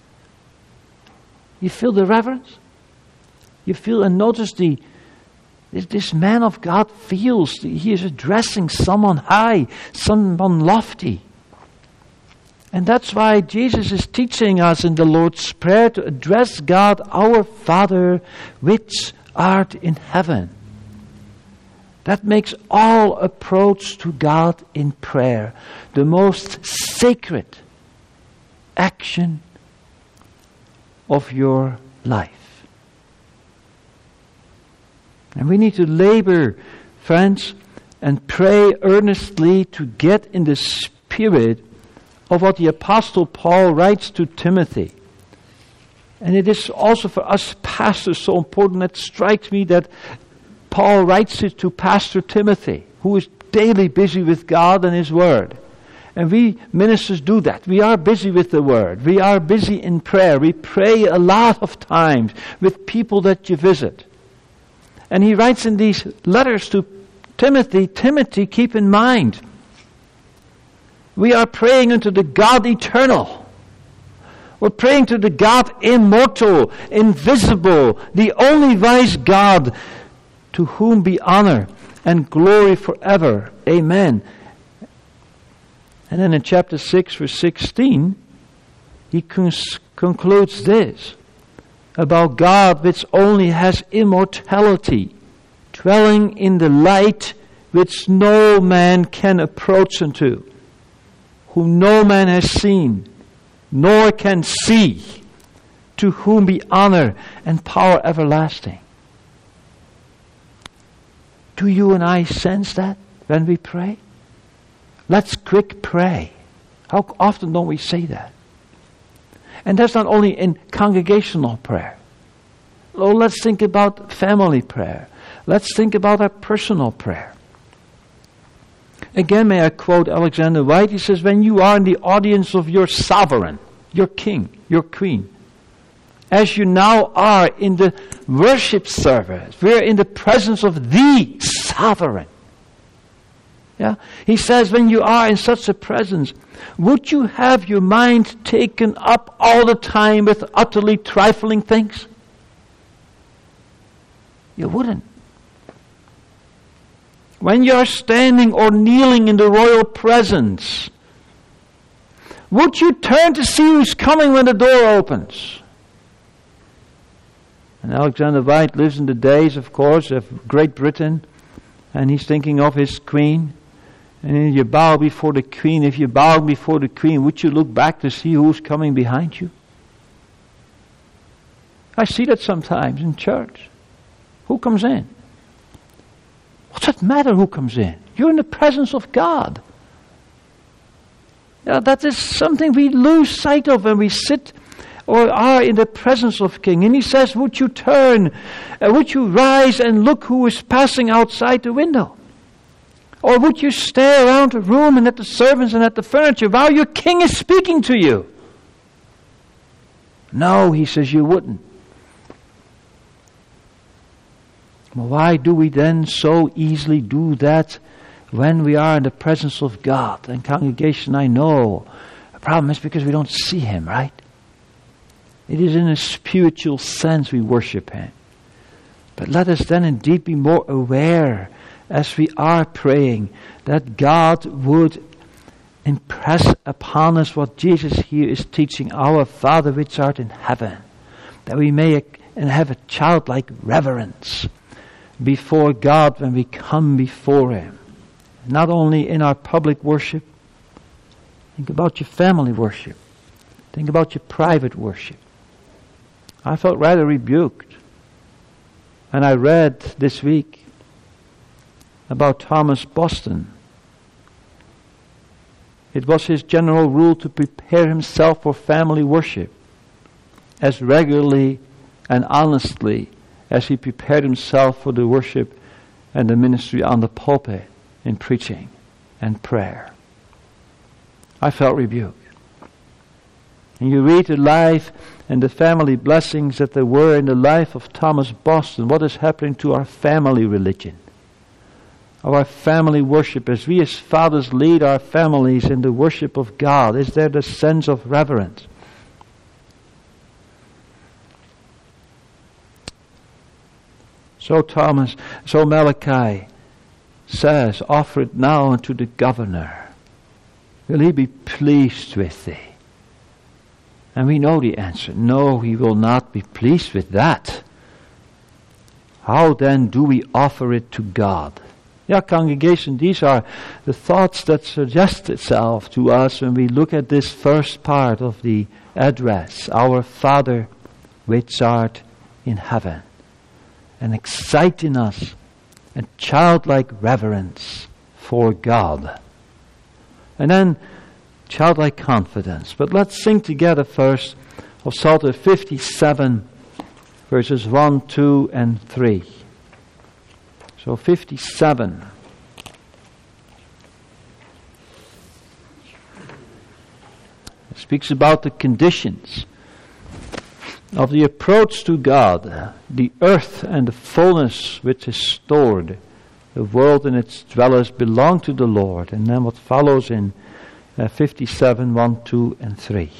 You feel the reverence? You feel and notice this man of God feels he is addressing someone high, someone lofty. And that's why Jesus is teaching us in the Lord's Prayer to address God, our Father, which art in heaven. That makes all approach to God in prayer the most sacred action of your life. And we need to labor, friends, and pray earnestly to get in the spirit of what the Apostle Paul writes to Timothy. And it is also for us pastors so important. It strikes me that Paul writes it to Pastor Timothy, who is daily busy with God and His Word. And we ministers do that. We are busy with the Word. We are busy in prayer. We pray a lot of times with people that you visit. And he writes in these letters to Timothy, Timothy, keep in mind, we are praying unto the God eternal. We're praying to the God immortal, invisible, the only wise God, to whom be honor and glory forever. Amen. And then in chapter 6, verse 16, he concludes this about God which only has immortality, dwelling in the light which no man can approach unto, whom no man has seen, nor can see, to whom be honor and power everlasting. Do you and I sense that when we pray? Let's quick pray. How often don't we say that? And that's not only in congregational prayer. Oh, let's think about family prayer. Let's think about our personal prayer. Again, may I quote Alexander White? He says, when you are in the audience of your sovereign, your king, your queen, as you now are in the worship service, we're in the presence of the sovereign. Yeah? He says, when you are in such a presence, would you have your mind taken up all the time with utterly trifling things? You wouldn't. When you are standing or kneeling in the royal presence, would you turn to see who's coming when the door opens? And Alexander White lives in the days, of course, of Great Britain, and he's thinking of his queen. And then you bow before the queen. If you bow before the queen, would you look back to see who's coming behind you? I see that sometimes in church. Who comes in? What's that matter who comes in? You're in the presence of God. Yeah, that is something we lose sight of when we sit or are in the presence of King. And he says, would you turn, would you rise and look who is passing outside the window? Or would you stare around the room and at the servants and at the furniture while your king is speaking to you? No, he says, you wouldn't. Well, why do we then so easily do that when we are in the presence of God? And congregation, I know the problem is because we don't see Him, right? It is in a spiritual sense we worship Him. But let us then indeed be more aware as we are praying that God would impress upon us what Jesus here is teaching, our Father which art in heaven, that we may have a childlike reverence before God when we come before Him. Not only in our public worship, think about your family worship, think about your private worship. I felt rather rebuked. And I read this week about Thomas Boston. It was his general rule to prepare himself for family worship as regularly and honestly as he prepared himself for the worship and the ministry on the pulpit in preaching and prayer. I felt rebuked. And you read the life and the family blessings that there were in the life of Thomas Boston. What is happening to our family religion? Our family worship, as we as fathers lead our families in the worship of God, is there the sense of reverence? So Malachi says, offer it now unto the governor. Will he be pleased with thee? And we know the answer. No, he will not be pleased with that. How then do we offer it to God? Yeah, congregation, these are the thoughts that suggest itself to us when we look at this first part of the address. Our Father, which art in heaven. And excite in us a childlike reverence for God. And then childlike confidence. But let's sing together first of Psalter 57, verses 1, 2, and 3. So 57. It speaks about the conditions of the approach to God, the earth and the fullness which is stored. The world and its dwellers belong to the Lord. And then what follows in 57, 1, 2, and 3.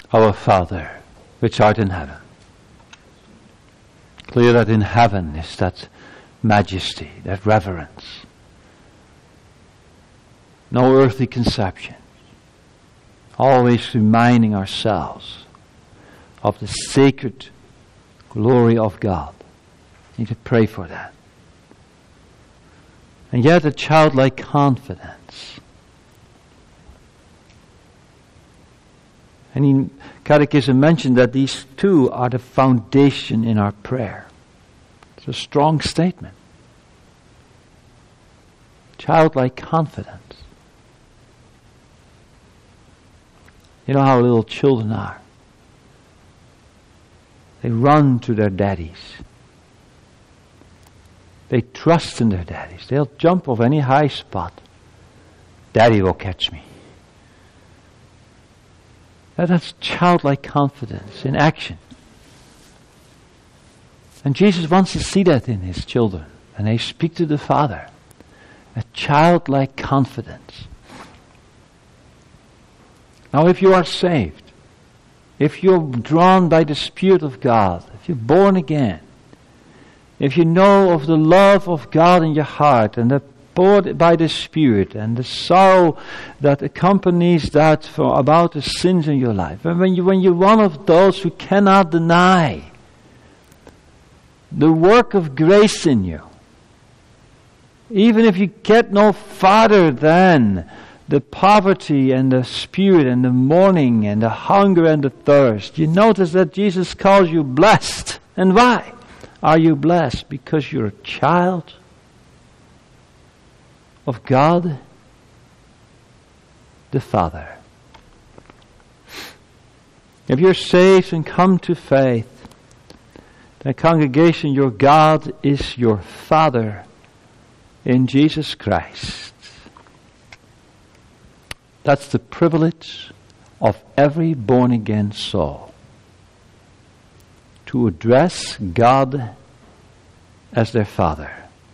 Our Father, which art in heaven. Clear that in heaven is that majesty, that reverence. No earthly conception. Always reminding ourselves of the sacred glory of God. We need to pray for that. And yet a childlike confidence. And in Catechism mentioned that these two are the foundation in our prayer. It's a strong statement. Childlike confidence. You know how little children are. They run to their daddies. They trust in their daddies. They'll jump off any high spot. Daddy will catch me. That's childlike confidence in action. And Jesus wants to see that in His children. And they speak to the Father. A childlike confidence. Now if you are saved, if you're drawn by the Spirit of God, if you're born again, if you know of the love of God in your heart and the poured by the Spirit and the sorrow that accompanies that about the sins in your life, and when you're one of those who cannot deny the work of grace in you, even if you get no farther than the poverty and the spirit and the mourning and the hunger and the thirst, you notice that Jesus calls you blessed. And why are you blessed? Because you're a child of God the Father. If you're saved and come to faith, the congregation, your God is your Father in Jesus Christ. That's the privilege of every born-again soul. To address God as their Father.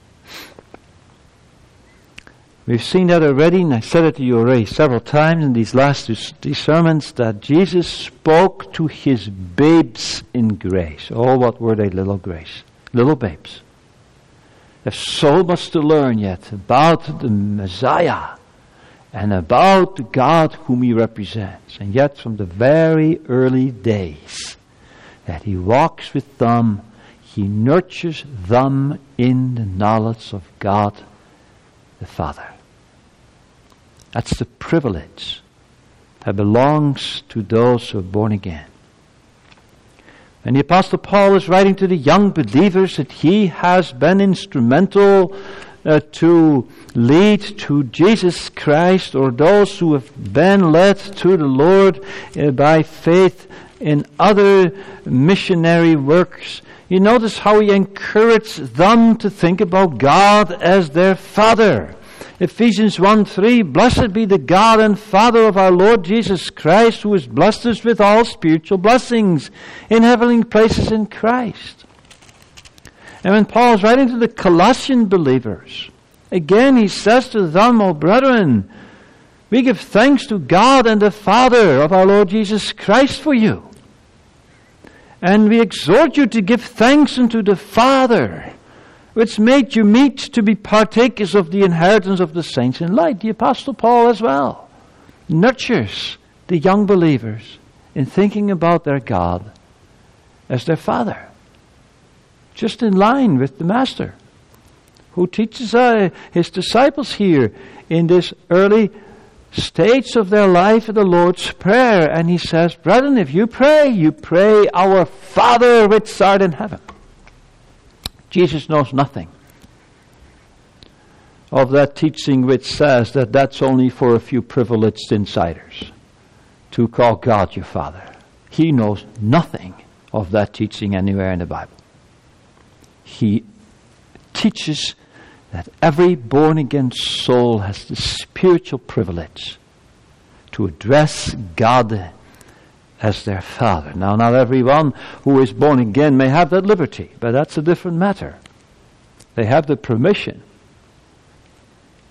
We've seen that already, and I said it to you already several times in these last two sermons, that Jesus spoke to His babes in grace. Oh, what were they, little grace? Little babes. There's so much to learn yet about the Messiah and about the God whom He represents. And yet from the very early days that He walks with them, He nurtures them in the knowledge of God the Father. That's the privilege that belongs to those who are born again. And the Apostle Paul is writing to the young believers that he has been instrumental to lead to Jesus Christ, or those who have been led to the Lord by faith in other missionary works. You notice how he encouraged them to think about God as their Father. Ephesians 1:3, blessed be the God and Father of our Lord Jesus Christ, who has blessed us with all spiritual blessings in heavenly places in Christ. And when Paul is writing to the Colossian believers, again he says to them, O brethren, we give thanks to God and the Father of our Lord Jesus Christ for you. And we exhort you to give thanks unto the Father, which made you meet to be partakers of the inheritance of the saints in light. The Apostle Paul as well nurtures the young believers in thinking about their God as their Father. Just in line with the Master, who teaches his disciples here in this early stage of their life in the Lord's Prayer. And he says, brethren, if you pray, our Father which art in heaven. Jesus knows nothing of that teaching which says that that's only for a few privileged insiders to call God your Father. He knows nothing of that teaching anywhere in the Bible. He teaches that every born-again soul has the spiritual privilege to address God as their Father. Now, not everyone who is born again may have that liberty, but that's a different matter. They have the permission.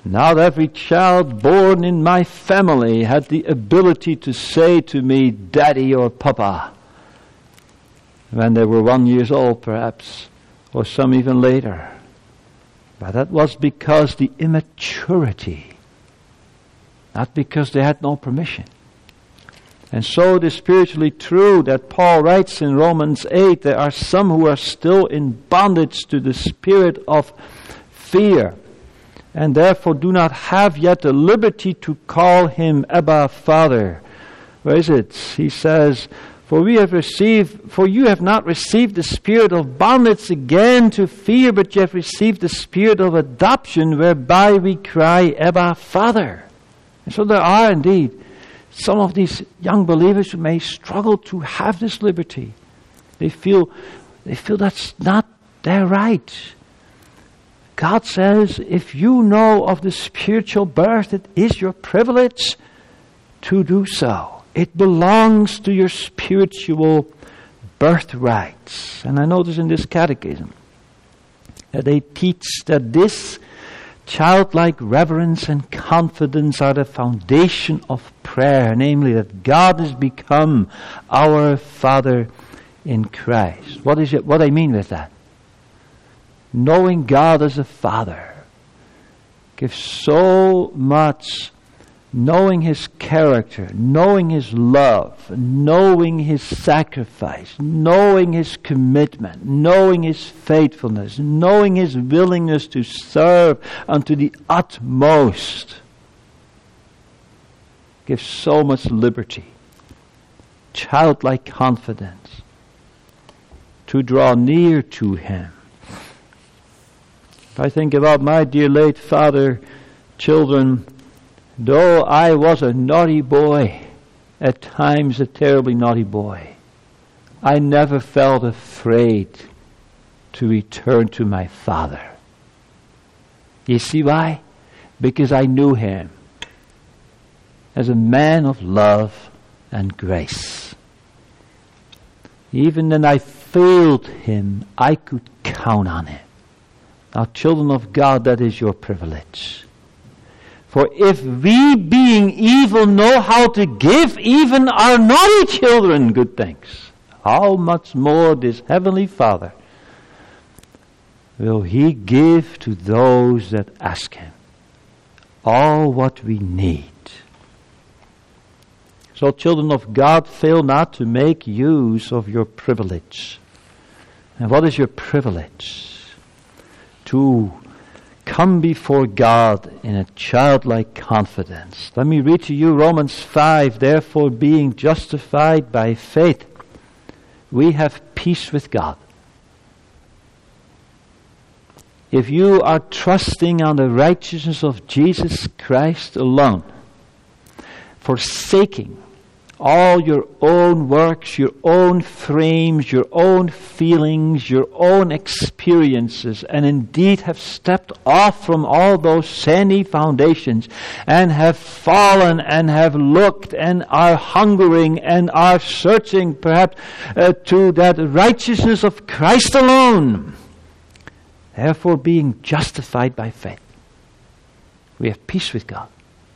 Not every child born in my family had the ability to say to me, Daddy or Papa, when they were 1 year old perhaps, or some even later. But that was because the immaturity, not because they had no permission. And so it is spiritually true that Paul writes in Romans 8, there are some who are still in bondage to the spirit of fear, and therefore do not have yet the liberty to call him Abba, Father. Where is it? He says, For you have not received the spirit of bondage again to fear, but you have received the spirit of adoption, whereby we cry, Abba, Father. And so there are indeed some of these young believers who may struggle to have this liberty. They feel that's not their right. God says, if you know of the spiritual birth, it is your privilege to do so. It belongs to your spiritual birthright. And I notice in this catechism that they teach that this childlike reverence and confidence are the foundation of prayer, namely that God has become our Father in Christ. What I mean with that? Knowing God as a Father gives so much. Knowing His character, knowing His love, knowing His sacrifice, knowing His commitment, knowing His faithfulness, knowing His willingness to serve unto the utmost, gives so much liberty, childlike confidence, to draw near to Him. If I think about my dear late father, children, though I was a naughty boy, at times a terribly naughty boy, I never felt afraid to return to my father. You see why? Because I knew him as a man of love and grace. Even when I failed him, I could count on him. Now, children of God, that is your privilege. For if we, being evil, know how to give even our naughty children good things, how much more this Heavenly Father will He give to those that ask Him all what we need. So, children of God, fail not to make use of your privilege. And what is your privilege? To come before God in a childlike confidence. Let me read to you Romans 5. Therefore, being justified by faith, we have peace with God. If you are trusting on the righteousness of Jesus Christ alone, forsaking all your own works, your own frames, your own feelings, your own experiences, and indeed have stepped off from all those sandy foundations and have fallen and have looked and are hungering and are searching perhaps to that righteousness of Christ alone. Therefore, being justified by faith, we have peace with God.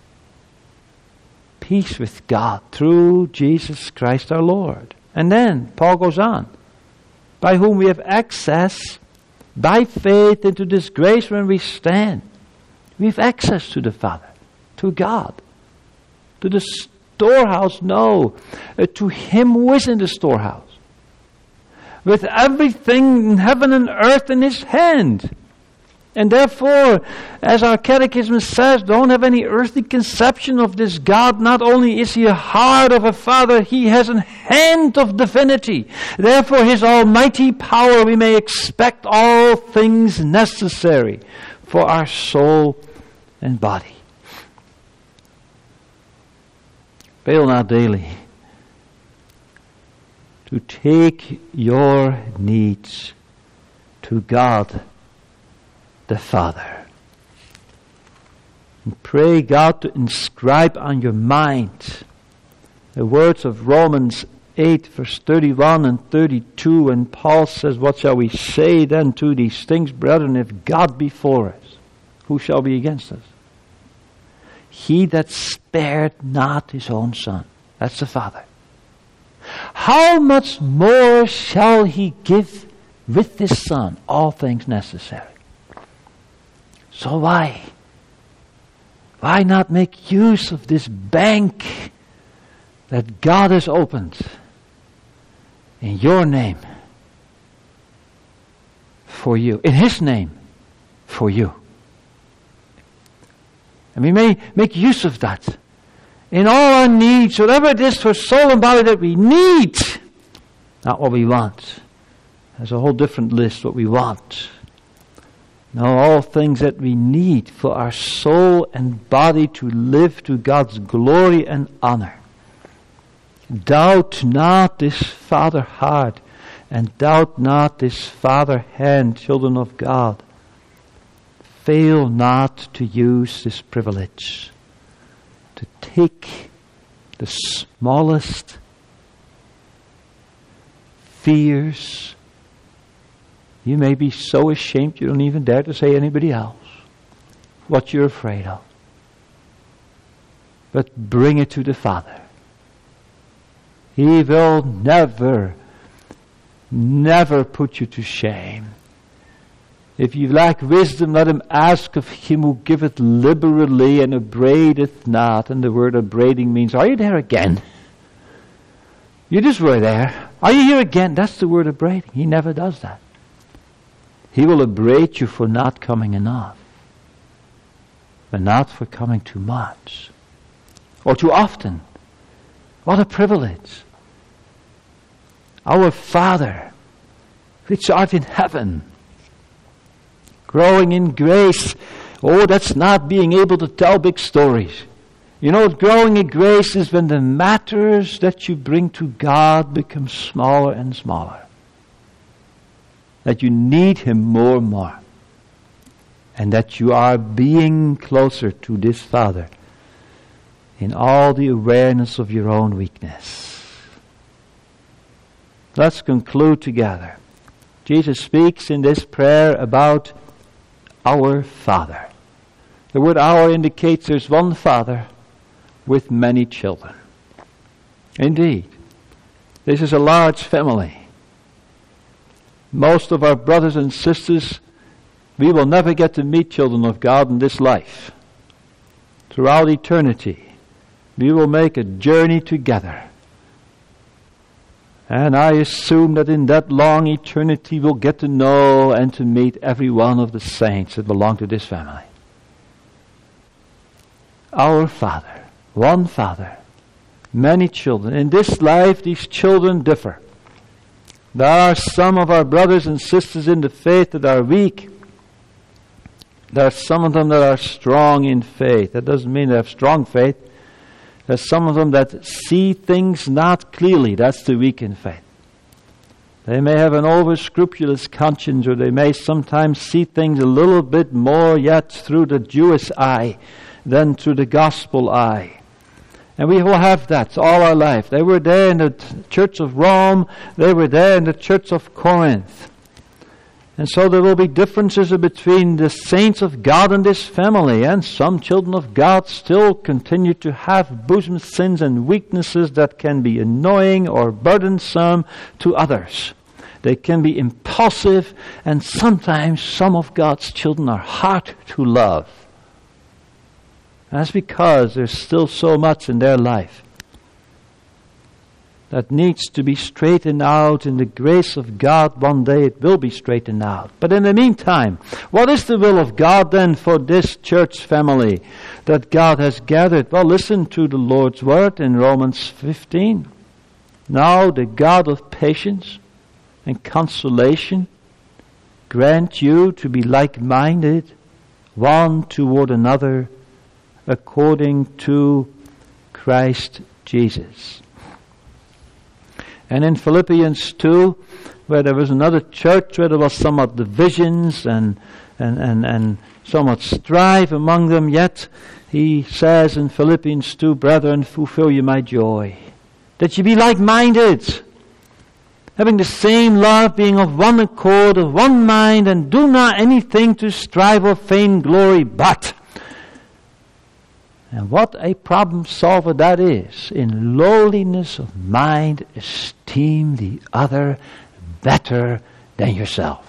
Peace with God through Jesus Christ our Lord. And then Paul goes on, by whom we have access by faith into this grace when we stand. We have access to the Father, to God, to the storehouse, to Him who is in the storehouse, with everything in heaven and earth in His hand. And therefore, as our catechism says, don't have any earthly conception of this God. Not only is He a heart of a Father, He has a hand of divinity. Therefore, His almighty power, we may expect all things necessary for our soul and body. Fail not daily to take your needs to God the Father. And pray God to inscribe on your mind the words of Romans 8 verse 31 and 32, and Paul says, what shall we say then to these things, brethren? If God be for us, who shall be against us? He that spared not his own Son. That's the Father. How much more shall he give with this Son all things necessary? So why not make use of this bank that God has opened in your name for you, in His name for you? And we may make use of that in all our needs, whatever it is for soul and body that we need. Not what we want. There's a whole different list, what we want. No, all things that we need for our soul and body to live to God's glory and honor. Doubt not this Father heart, and doubt not this Father hand, children of God. Fail not to use this privilege to take the smallest fears. You may be so ashamed you don't even dare to say anybody else what you're afraid of. But bring it to the Father. He will never put you to shame. If you lack wisdom, let him ask of him who giveth liberally and upbraideth not. And the word upbraiding means, are you there again? You just were there. Are you here again? That's the word upbraiding. He never does that. He will upbraid you for not coming enough, but not for coming too much or too often. What a privilege. Our Father, which art in heaven, growing in grace. Oh, that's not being able to tell big stories. You know, growing in grace is when the matters that you bring to God become smaller and smaller. That you need Him more and more. And that you are being closer to this Father in all the awareness of your own weakness. Let's conclude together. Jesus speaks in this prayer about our Father. The word our indicates there's one Father with many children. Indeed, this is a large family. Most of our brothers and sisters, we will never get to meet children of God in this life. Throughout eternity, we will make a journey together. And I assume that in that long eternity we'll get to know and to meet every one of the saints that belong to this family. Our Father, one Father, many children. In this life, these children differ. There are some of our brothers and sisters in the faith that are weak. There are some of them that are strong in faith. That doesn't mean they have strong faith. There's some of them that see things not clearly. That's the weak in faith. They may have an over-scrupulous conscience, or they may sometimes see things a little bit more yet through the Jewish eye than through the gospel eye. And we will have that all our life. They were there in the church of Rome. They were there in the church of Corinth. And so there will be differences between the saints of God and this family. And some children of God still continue to have bosom sins and weaknesses that can be annoying or burdensome to others. They can be impulsive, and sometimes some of God's children are hard to love. That's because there's still so much in their life that needs to be straightened out. In the grace of God, one day it will be straightened out. But in the meantime, what is the will of God then for this church family that God has gathered? Well, listen to the Lord's word in Romans 15. Now the God of patience and consolation grant you to be like-minded, one toward another, according to Christ Jesus. And in Philippians 2, where there was another church where there was somewhat divisions and somewhat strife among them, yet he says in Philippians 2, brethren, fulfill you my joy, that you be like-minded, having the same love, being of one accord, of one mind, and do not anything to strive or feign glory, but And what a problem solver that is. In lowliness of mind, esteem the other better than yourself.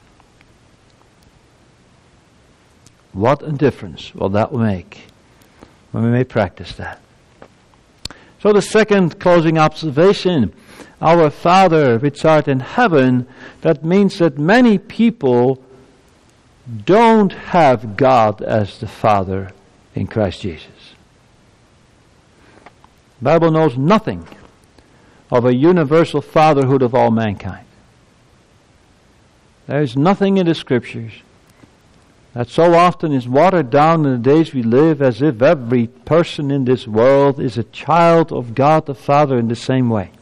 What a difference will that make when we may practice that. So the second closing observation, our Father which art in heaven, that means that many people don't have God as the Father in Christ Jesus. The Bible knows nothing of a universal fatherhood of all mankind. There is nothing in the Scriptures that so often is watered down in the days we live as if every person in this world is a child of God the Father in the same way.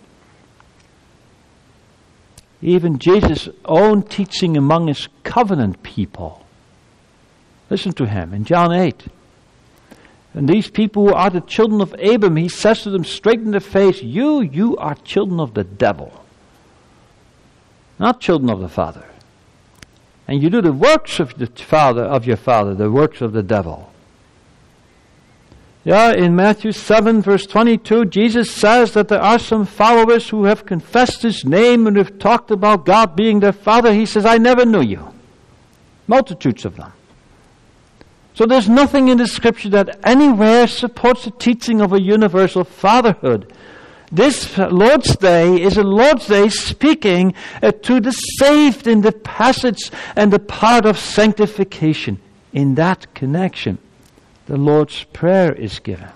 Even Jesus' own teaching among his covenant people. Listen to him in John 8. And these people who are the children of Abraham, he says to them straight in the face, you are children of the devil, not children of the Father. And you do the works of your father, the works of the devil. Yeah, in Matthew 7 verse 22, Jesus says that there are some followers who have confessed his name and have talked about God being their Father. He says, I never knew you. Multitudes of them. So there's nothing in the Scripture that anywhere supports the teaching of a universal fatherhood. This Lord's Day is a Lord's Day speaking to the saved in the passage and the part of sanctification. In that connection, the Lord's Prayer is given.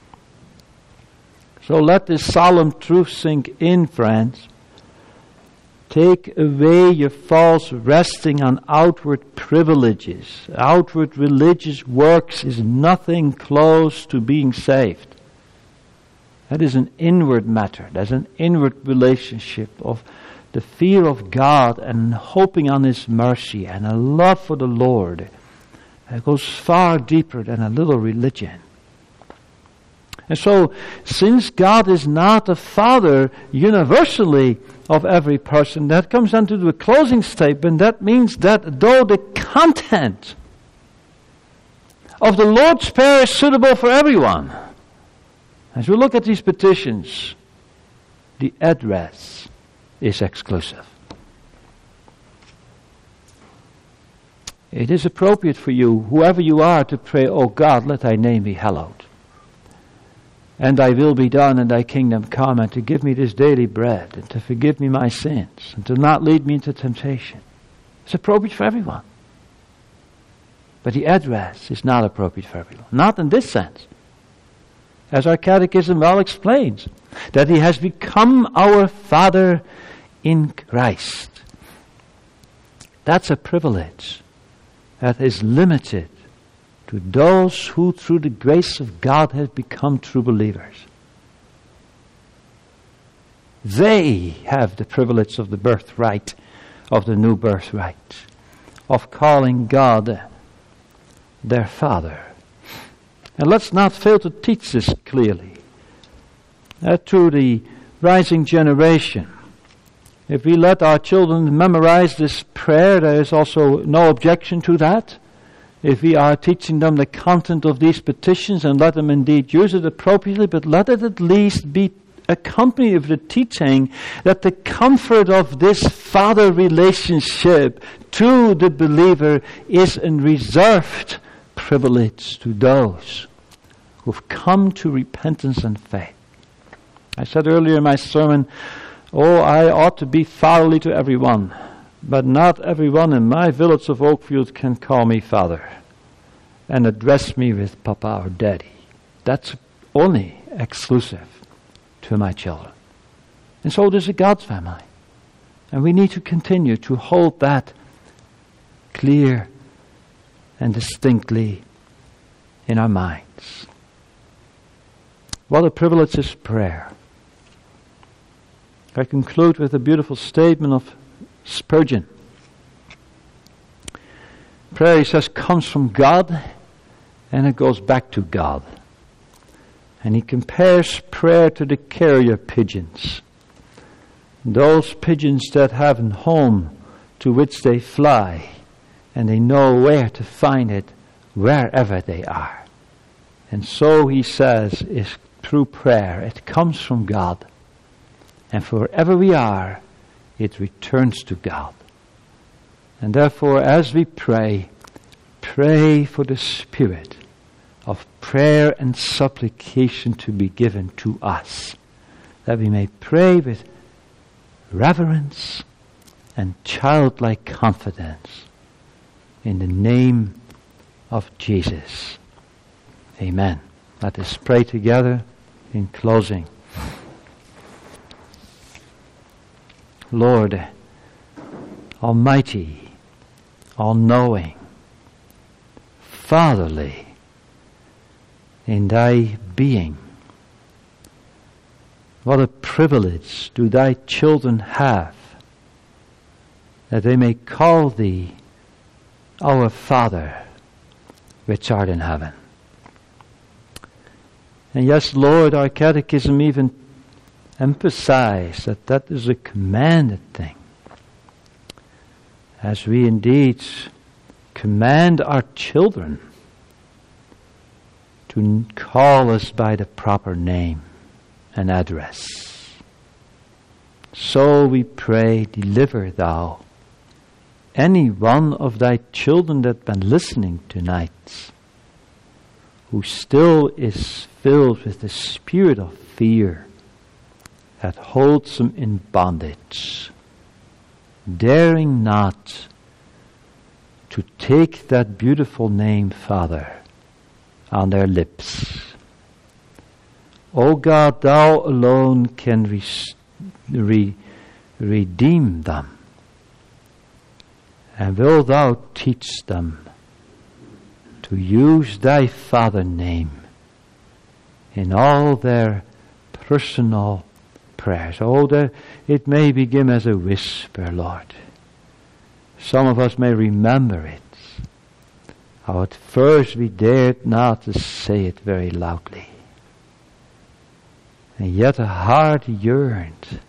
So let this solemn truth sink in, friends. Take away your false resting on outward privileges. Outward religious works is nothing close to being saved. That is an inward matter. That's an inward relationship of the fear of God and hoping on His mercy and a love for the Lord. It goes far deeper than a little religion. And so, since God is not a Father universally of every person, that comes down to the closing statement. That means that though the content of the Lord's Prayer is suitable for everyone, as we look at these petitions, the address is exclusive. It is appropriate for you, whoever you are, to pray, O God, let thy name be hallowed. And thy will be done and thy kingdom come, and to give me this daily bread, and to forgive me my sins, and to not lead me into temptation. It's appropriate for everyone. But the address is not appropriate for everyone. Not in this sense. As our catechism well explains, that He has become our Father in Christ. That's a privilege that is limited to those who through the grace of God have become true believers. They have the privilege of the birthright, of the new birthright, of calling God their Father. And let's not fail to teach this clearly to the rising generation. If we let our children memorize this prayer, there is also no objection to that. If we are teaching them the content of these petitions, and let them indeed use it appropriately, but let it at least be accompanied with the teaching that the comfort of this Father relationship to the believer is a reserved privilege to those who've come to repentance and faith. I said earlier in my sermon, I ought to be fatherly to everyone, but not everyone in my village of Oakfield can call me Father and address me with Papa or Daddy. That's only exclusive to my children. And so there's a God's family. And we need to continue to hold that clear and distinctly in our minds. What a privilege is prayer. I conclude with a beautiful statement of Spurgeon. Prayer, he says, comes from God and it goes back to God. And he compares prayer to the carrier pigeons. Those pigeons that have a home to which they fly and they know where to find it wherever they are. And so he says, is through prayer. It comes from God. And wherever we are, it returns to God. And therefore, as we pray, pray for the spirit of prayer and supplication to be given to us, that we may pray with reverence and childlike confidence in the name of Jesus. Amen. Let us pray together in closing. Lord, Almighty, all-knowing, fatherly in thy being, what a privilege do thy children have that they may call thee our Father which art in heaven. And yes, Lord, our catechism even emphasizes that that is a commanded thing. As we indeed command our children to call us by the proper name and address. So we pray, deliver thou any one of thy children that been listening tonight, who still is filled with the spirit of fear that holds them in bondage, daring not to take that beautiful name, Father, on their lips. O God, thou alone can redeem them. And will thou teach them to use thy Father name in all their personal prayers. Oh, it may begin as a whisper, Lord. Some of us may remember it. How at first we dared not to say it very loudly. And yet a heart yearned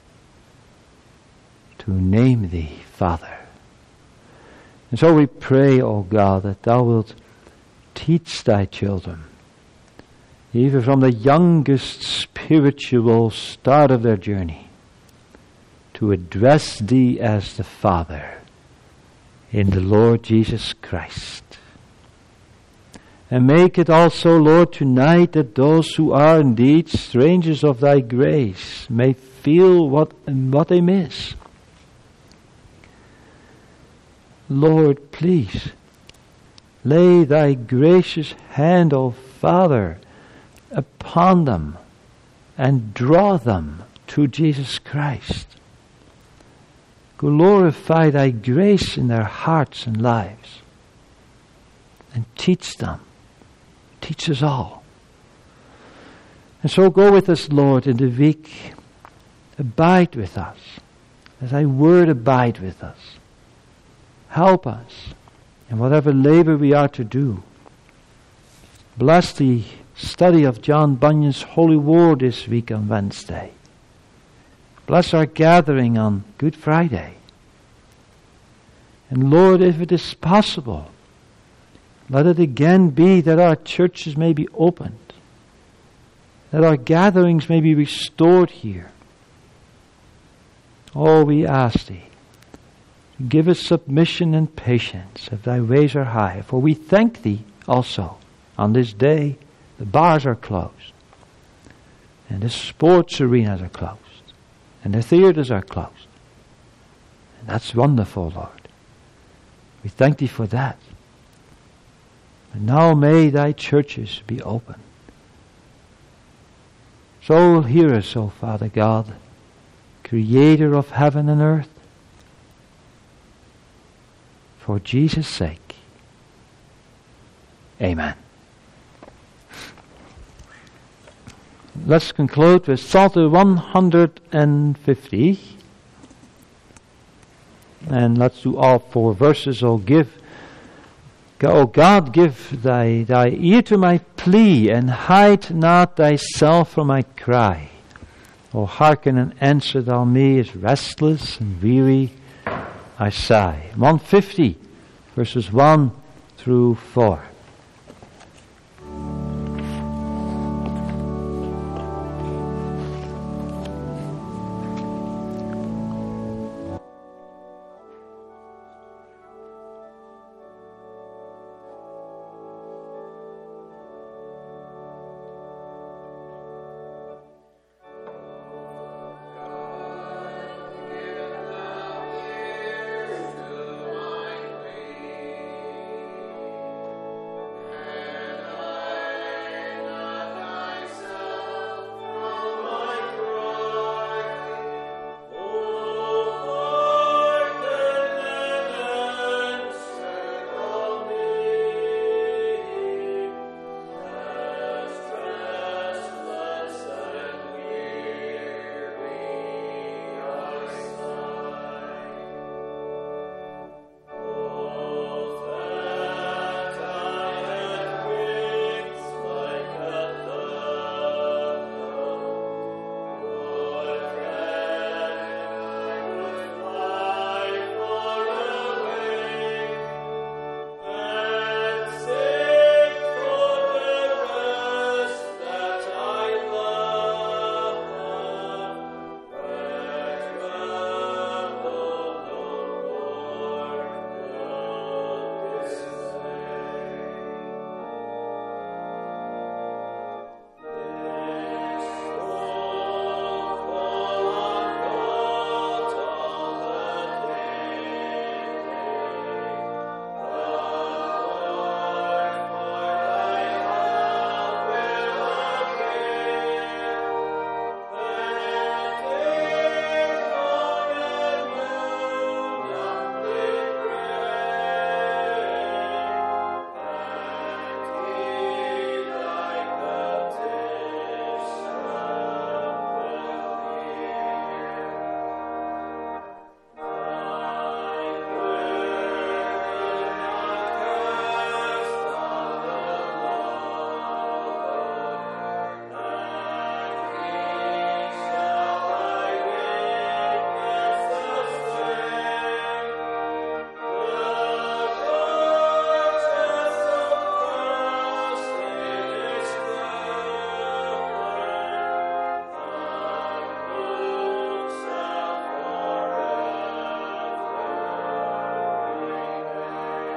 to name thee Father. And so we pray, O God, that thou wilt teach thy children, even from the youngest spiritual start of their journey, to address thee as the Father in the Lord Jesus Christ. And make it also, Lord, tonight that those who are indeed strangers of thy grace may feel what they miss. Lord, please, lay thy gracious hand, O Father, upon them and draw them to Jesus Christ. Glorify thy grace in their hearts and lives and teach them. Teach us all. And so go with us, Lord, in the week. Abide with us. Let thy word abide with us. Help us in whatever labor we are to do. Bless the study of John Bunyan's Holy Word this week on Wednesday. Bless our gathering on Good Friday. And Lord, if it is possible, let it again be that our churches may be opened, that our gatherings may be restored here. Oh, we ask thee, give us submission and patience if thy ways are high. For we thank thee also on this day the bars are closed, and the sports arenas are closed, and the theaters are closed. And that's wonderful, Lord. We thank thee for that. And now may thy churches be open. So hear us, O Father God, Creator of heaven and earth, for Jesus' sake. Amen. Let's conclude with Psalter 150. And let's do all 4 verses. O God, give thy ear to my plea, and hide not thyself from my cry. O hearken and answer thou me, as restless and weary I sigh. 150, verses 1 through 4.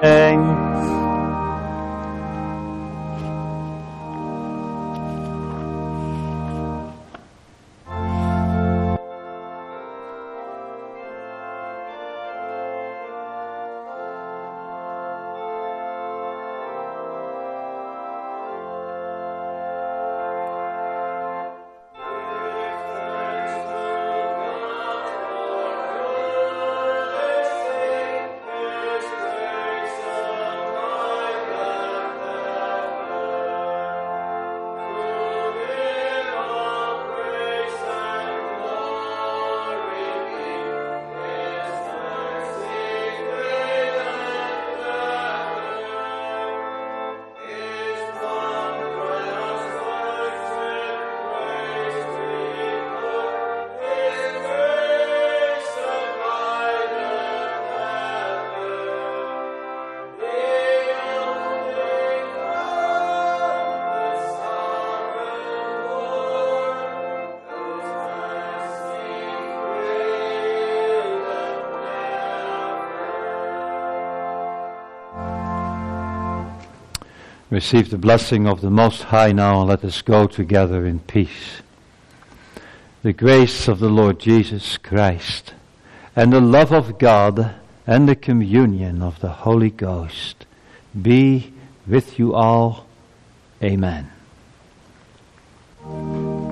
Receive the blessing of the Most High now, and let us go together in peace. The grace of the Lord Jesus Christ, and the love of God, and the communion of the Holy Ghost be with you all. Amen.